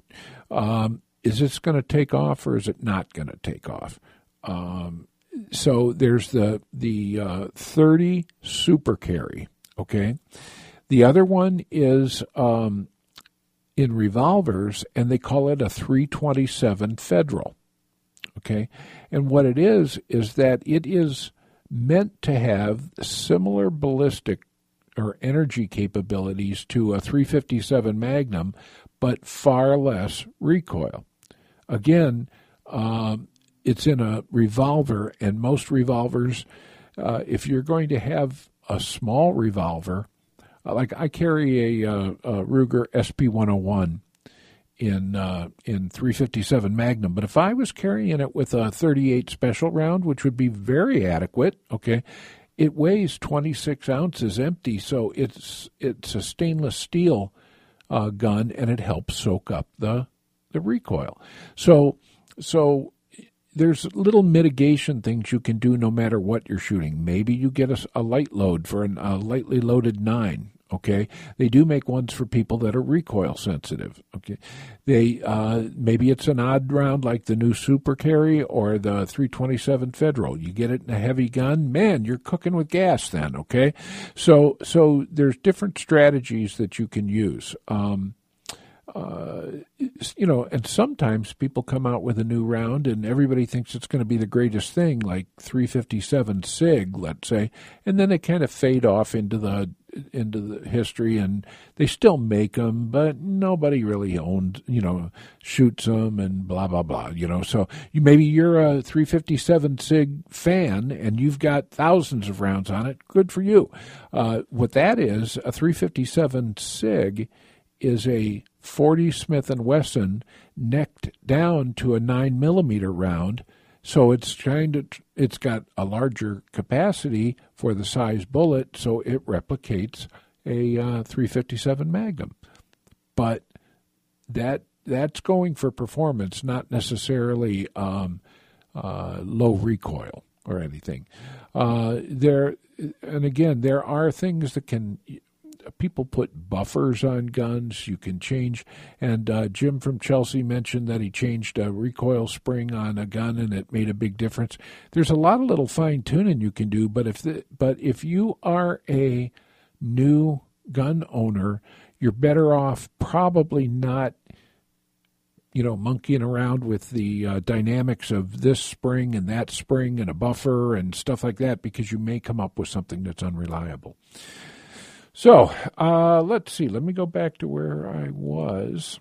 Um, is this going to take off or is it not going to take off? Um, so there's the, the uh, thirty super carry. Okay, the other one is um, in revolvers, and they call it a three twenty-seven Federal. Okay, and what it is is that it is meant to have similar ballistic or energy capabilities to a three fifty-seven Magnum, but far less recoil. Again, um, it's in a revolver, and most revolvers, uh, if you're going to have a small revolver, uh, like I carry a, uh, a Ruger S P one oh one in uh, in three fifty-seven Magnum, but if I was carrying it with a thirty-eight special round, which would be very adequate, okay, it weighs twenty-six ounces empty, so it's it's a stainless steel uh, gun, and it helps soak up the the recoil. So so. There's little mitigation things you can do no matter what you're shooting. Maybe you get a, a light load for an, a lightly loaded nine, okay? They do make ones for people that are recoil sensitive, okay? They uh, maybe it's an odd round like the new Super Carry or the three twenty-seven Federal. You get it in a heavy gun, man, you're cooking with gas then, okay? So, so there's different strategies that you can use. Um Uh, you know, and sometimes people come out with a new round and everybody thinks it's going to be the greatest thing, like three fifty-seven SIG, let's say, and then they kind of fade off into the into the history, and they still make them, but nobody really owns, you know, shoots them and blah, blah, blah, you know. So you maybe you're a three fifty-seven SIG fan and you've got thousands of rounds on it. Good for you. Uh, what that is, a three fifty-seven SIG is a forty Smith and Wesson necked down to a nine millimeter round, so it's trying to it's got a larger capacity for the size bullet, so it replicates a uh, three fifty-seven Magnum. But that that's going for performance, not necessarily um, uh, low recoil or anything. Uh, there and again, there are things that can. people put buffers on guns. You can change, and uh, Jim from Chelsea mentioned that he changed a recoil spring on a gun, and it made a big difference. There's a lot of little fine tuning you can do, but if the, but if you are a new gun owner, you're better off probably not, you know, monkeying around with the uh, dynamics of this spring and that spring and a buffer and stuff like that, because you may come up with something that's unreliable. So uh, let's see. Let me go back to where I was,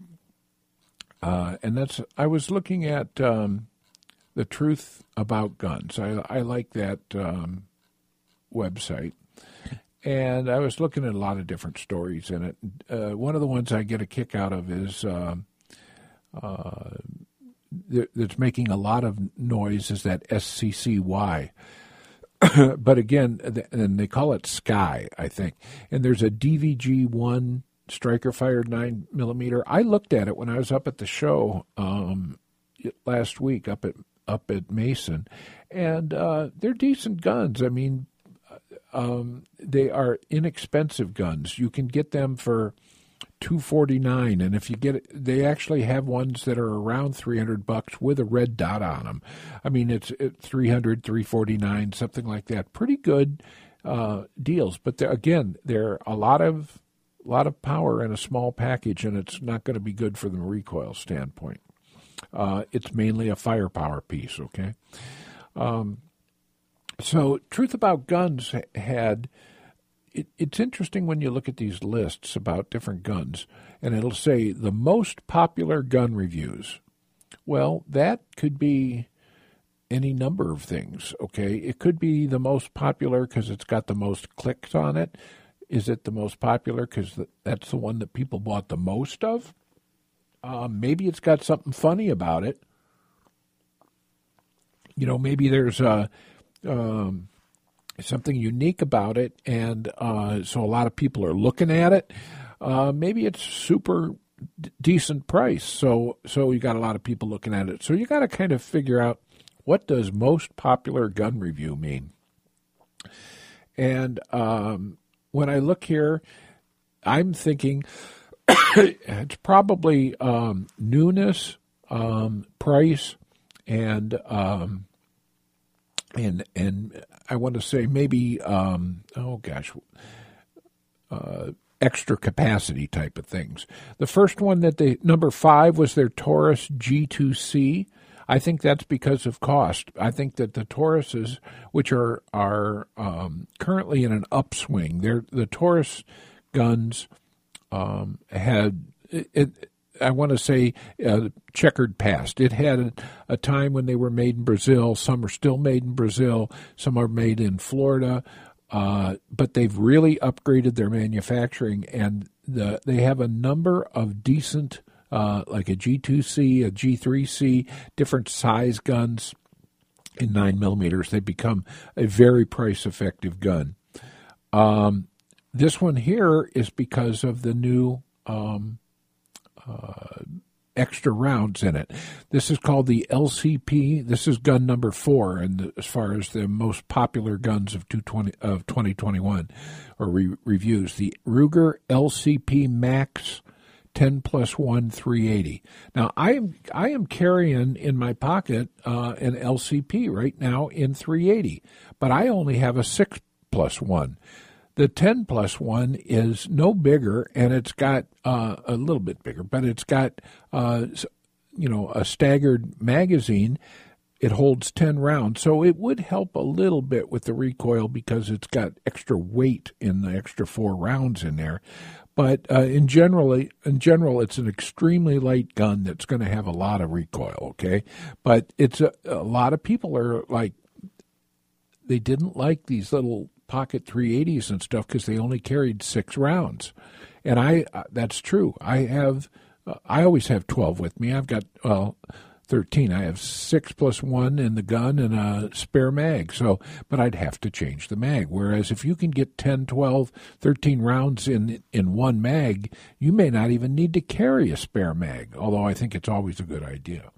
uh, and that's I was looking at um, the truth about guns. I, I like that um, website. And I was looking at a lot of different stories in it. Uh, one of the ones I get a kick out of is uh, uh, that's making a lot of noise is that S C C Y. But again, and they call it Sky, I think. And there's a D V G one striker-fired nine millimeter. I looked at it when I was up at the show um, last week up at up at Mason, and uh, they're decent guns. I mean, Um, they are inexpensive guns. You can get them for two forty-nine, and if you get it, they actually have ones that are around three hundred bucks with a red dot on them. I mean, it's it, three hundred, three forty-nine, something like that. Pretty good uh, deals, but they're, again, they're a lot of a lot of power in a small package, and it's not going to be good for the recoil standpoint. Uh, it's mainly a firepower piece. Okay. Um, So, Truth About Guns had, it, it's interesting when you look at these lists about different guns, and it'll say the most popular gun reviews. Well, that could be any number of things, okay? It could be the most popular because it's got the most clicks on it. Is it the most popular because that's the one that people bought the most of? Uh, maybe it's got something funny about it. You know, maybe there's a... Um, something unique about it, and uh, so a lot of people are looking at it. Uh, maybe it's super d- decent price, so so you got a lot of people looking at it. So you got to kind of figure out, what does most popular gun review mean? And um, when I look here, I'm thinking it's probably um, newness, um, price, and um, And and I want to say maybe, um, oh gosh, uh, extra capacity type of things. The first one that they, number five was their Taurus G two C. I think that's because of cost. I think that the Tauruses, which are are um, currently in an upswing, they're, the Taurus guns um, had it, it I want to say uh, checkered past. It had a, a time when they were made in Brazil. Some are still made in Brazil. Some are made in Florida. Uh, but they've really upgraded their manufacturing, and the, they have a number of decent, uh, like a G two C, a G three C, different size guns in nine millimeters. They become a very price-effective gun. Um, this one here is because of the new... Um, Uh, extra rounds in it. This is called the L C P. This is gun number four, and as far as the most popular guns of two twenty of twenty twenty-one or re- reviews, the Ruger L C P Max ten plus one three eighty. Now I am I am carrying in my pocket uh, an L C P right now in three eighty, but I only have a six plus one. The ten plus one is no bigger, and it's got uh, a little bit bigger, but it's got, uh, you know, a staggered magazine. It holds ten rounds, so it would help a little bit with the recoil because it's got extra weight in the extra four rounds in there. But uh, in generally, in general, it's an extremely light gun that's going to have a lot of recoil. Okay, but it's a, a lot of people are like, they didn't like these little pocket three eighties and stuff because they only carried six rounds, and I uh, that's true. I have uh, I always have twelve with me. I've got well thirteen. I have six plus one in the gun and a spare mag. So, but I'd have to change the mag. Whereas if you can get ten, twelve, thirteen rounds in in one mag, you may not even need to carry a spare mag. Although I think it's always a good idea.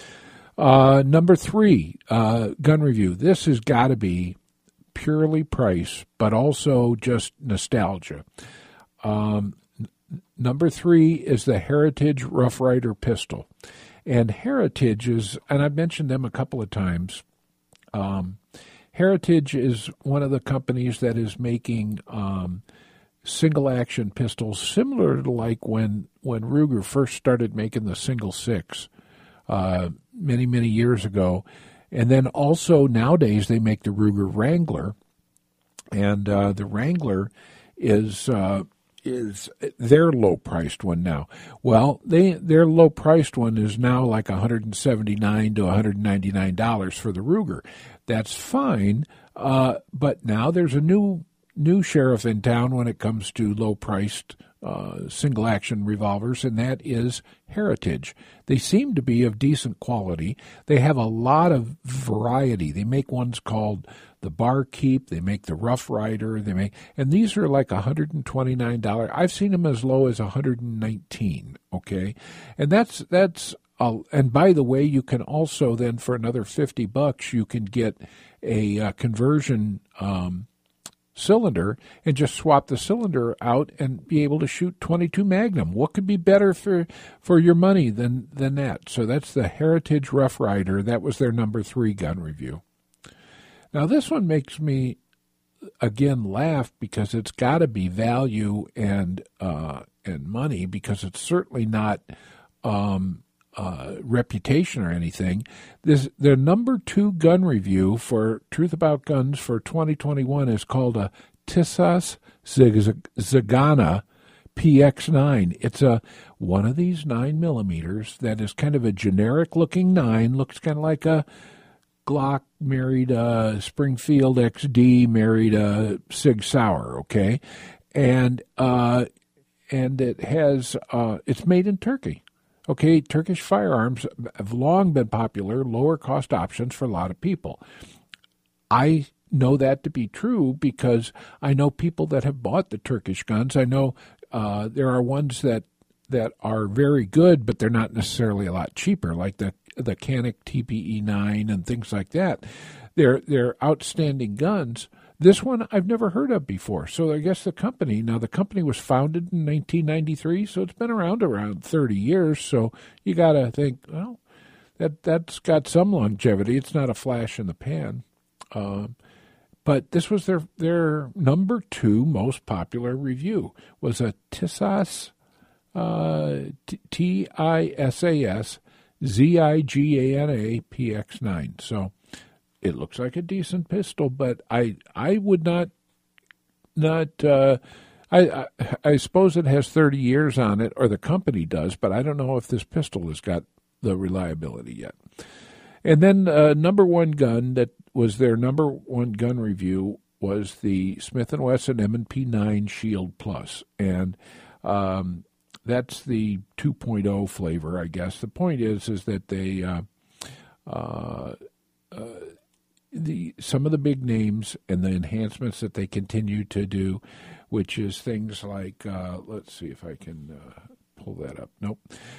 Uh, number three, uh, gun review. This has got to be purely price, but also just nostalgia. Um, n- number three is the Heritage Rough Rider pistol. And Heritage is, and I've mentioned them a couple of times, um, Heritage is one of the companies that is making um, single-action pistols similar to like when, when Ruger first started making the single six uh, many, many years ago. And then also nowadays they make the Ruger Wrangler, and uh, the Wrangler is uh, is their low-priced one now. Well, they their low-priced one is now like one hundred seventy-nine to one hundred ninety-nine dollars for the Ruger. That's fine, uh, but now there's a new new sheriff in town when it comes to low-priced uh, single-action revolvers, and that is Heritage. They seem to be of decent quality. They have a lot of variety. They make ones called the Barkeep. They make the Rough Rider. They make, and these are like one hundred twenty-nine dollars. I've seen them as low as one hundred nineteen dollars. Okay, and that's that's. Uh, and by the way, you can also then for another fifty bucks you can get a uh, conversion um, cylinder and just swap the cylinder out and be able to shoot twenty-two Magnum. What could be better for for your money than than that? So that's the Heritage Rough Rider. That was their number three gun review. Now this one makes me again laugh because it's got to be value and uh, and money, because it's certainly not um, uh, reputation or anything. This their number two gun review for Truth About Guns for twenty twenty-one is called a Tissas Zagana P X nine. It's a one of these nine millimeters that is kind of a generic looking nine. Looks kind of like a Glock married a Springfield X D married a Sig Sauer, okay, and uh, and it has uh, it's made in Turkey, okay. Turkish firearms have long been popular, lower cost options for a lot of people. I know that to be true because I know people that have bought the Turkish guns. I know uh, there are ones that that are very good, but they're not necessarily a lot cheaper, like the the Canik T P E nine and things like that. They're they're outstanding guns. This one I've never heard of before. So I guess the company, now the company was founded in nineteen ninety-three, so it's been around around thirty years. So you got to think, well, that, that's got some longevity. It's not a flash in the pan. Um, but this was their, their number two most popular review, was a Tissas, uh, T I S A S, Z I G A N A P X nine. So it looks like a decent pistol, but I I would not not uh, I, I I suppose it has thirty years on it, or the company does, but I don't know if this pistol has got the reliability yet. And then uh, number one gun that was their number one gun review was the Smith and Wesson M and P nine Shield Plus, and um, that's the two point oh flavor, I guess. The point is, is that they, uh, uh, uh, the some of the big names and the enhancements that they continue to do, which is things like, uh, let's see if I can uh, pull that up. Nope.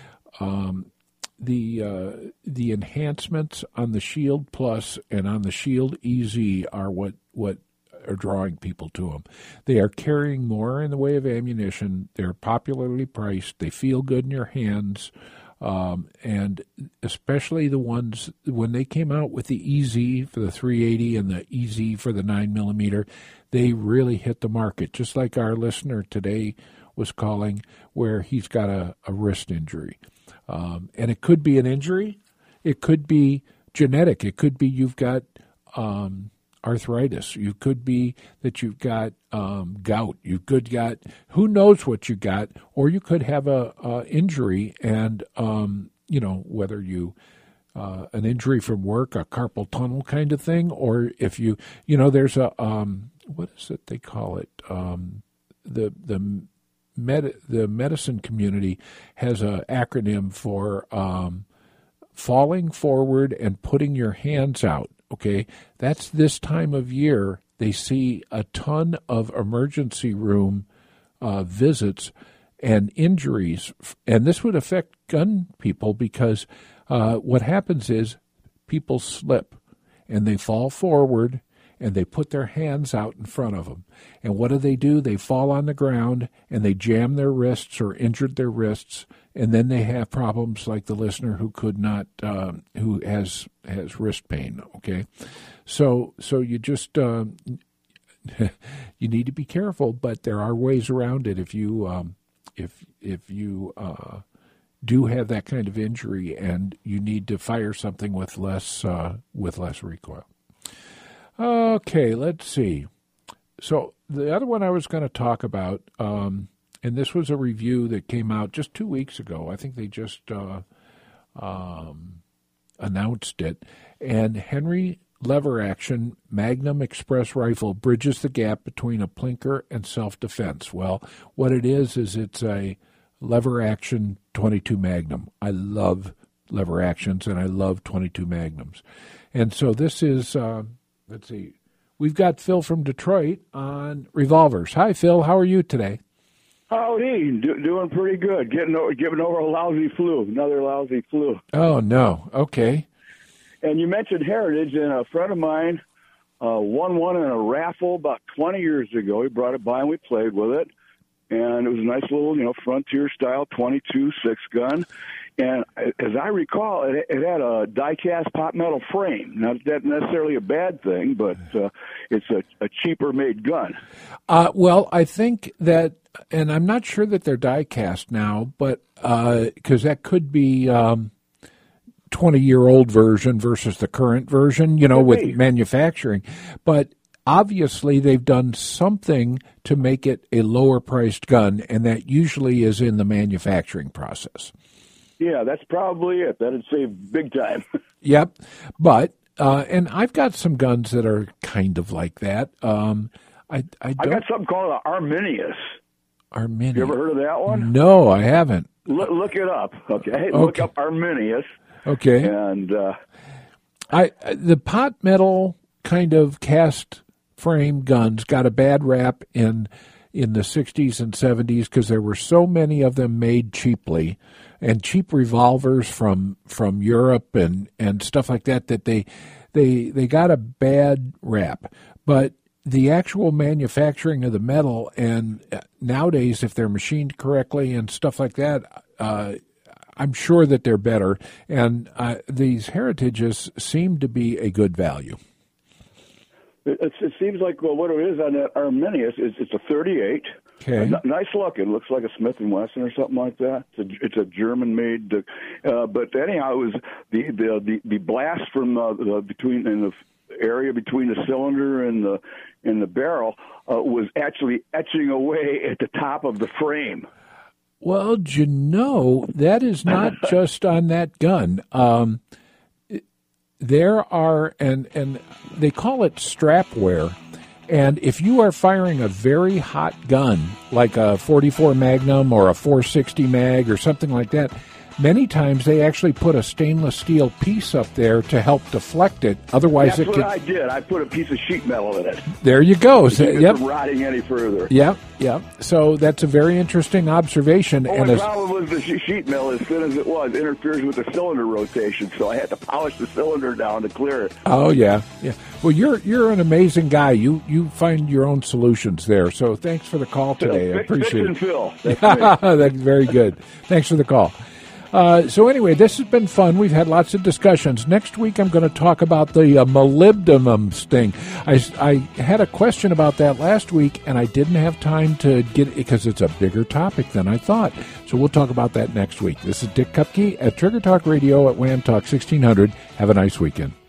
Um, the uh, the enhancements on the Shield Plus and on the Shield E Z are what what. are drawing people to them. They are carrying more in the way of ammunition. They're popularly priced. They feel good in your hands. Um, and especially the ones, when they came out with the E Z for the three eighty and the E Z for the nine millimeter, they really hit the market, just like our listener today was calling, where he's got a, a wrist injury. Um, and it could be an injury. It could be genetic. It could be you've got um, arthritis. You could be that you've got um, gout. You could got who knows what you got, or you could have a, a injury, and um, you know whether you uh, an injury from work, a carpal tunnel kind of thing, or if you you know there's a um, what is it they call it um, the the med the medicine community has an acronym for um, falling forward and putting your hands out. Okay, that's this time of year. They see a ton of emergency room uh, visits and injuries, and this would affect gun people because uh, what happens is people slip and they fall forward and they put their hands out in front of them. And what do they do? They fall on the ground, and they jam their wrists or injured their wrists, and then they have problems like the listener who could not, uh, who has has wrist pain, okay? So so you just, uh, you need to be careful, but there are ways around it if you, um, if, if you, uh, do have that kind of injury, and you need to fire something with less uh, with less recoil. Okay, let's see. So the other one I was going to talk about, um, and this was a review that came out just two weeks ago. I think they just uh, um, announced it. And Henry Lever Action Magnum Express Rifle bridges the gap between a plinker and self-defense. Well, what it is is it's a lever action twenty-two Magnum. I love lever actions, and I love twenty-two Magnums. And so this is, uh, let's see, we've got Phil from Detroit on revolvers. Hi, Phil. How are you today? Howdy. Do, doing pretty good. Getting over, giving over a lousy flu, another lousy flu. Oh, no. Okay. And you mentioned Heritage, and a friend of mine uh, won one in a raffle about twenty years ago. He brought it by, and we played with it. And it was a nice little, you know, frontier-style twenty-two six gun. And as I recall, it, it had a die-cast pot metal frame. Not that necessarily a bad thing, but uh, it's a, a cheaper-made gun. Uh, well, I think that, and I'm not sure that they're die-cast now, but because uh, that could be um, twenty-year-old version versus the current version, you know, Could with be. manufacturing. But obviously, they've done something to make it a lower-priced gun, and that usually is in the manufacturing process. Yeah, that's probably it. That'd save big time. Yep. But, uh, and I've got some guns that are kind of like that. Um, I, I I don't. got something called an Arminius. Arminius. You ever heard of that one? No, I haven't. Look, look it up, okay? Look Okay. up Arminius. Okay. And uh, I the pot metal kind of cast frame guns got a bad rap in in the sixties and seventies because there were so many of them made cheaply, and cheap revolvers from from Europe and, and stuff like that that they they they got a bad rap. But the actual manufacturing of the metal, and nowadays if they're machined correctly and stuff like that, uh, I'm sure that they're better. And uh, these Heritages seem to be a good value. it, it seems like well, what it is on that Arminius is it's a thirty-eight. Okay. N- nice looking. It looks like a Smith and Wesson or something like that. It's a, it's a German-made. Uh, but anyhow, it was the the the, the blast from uh, the between in the area between the cylinder and the and the barrel uh, was actually etching away at the top of the frame. Well, you know, that is not just on that gun. Um, there are, and, and they call it strap wear. And if you are firing a very hot gun, like a forty-four Magnum or a four sixty Mag or something like that, many times they actually put a stainless steel piece up there to help deflect it. Otherwise, That's it what could. I did. I put a piece of sheet metal in it. There you go. To So, keep it yep. from rotting any further. Yep. Yep. So that's a very interesting observation. Only and as, problem was the she- sheet metal, as thin as it was, interferes with the cylinder rotation, so I had to polish the cylinder down to clear it. oh yeah, yeah. Well, you're you're an amazing guy. You you find your own solutions there. So thanks for the call today. I Fix- appreciate fix it. and fill. That's me. That's very good. Thanks for the call. Uh, so anyway, this has been fun. We've had lots of discussions. Next week, I'm going to talk about the uh, molybdenum sting. I, I had a question about that last week, and I didn't have time to get it because it's a bigger topic than I thought. So we'll talk about that next week. This is Dick Kupke at Trigger Talk Radio at Wham Talk sixteen hundred. Have a nice weekend.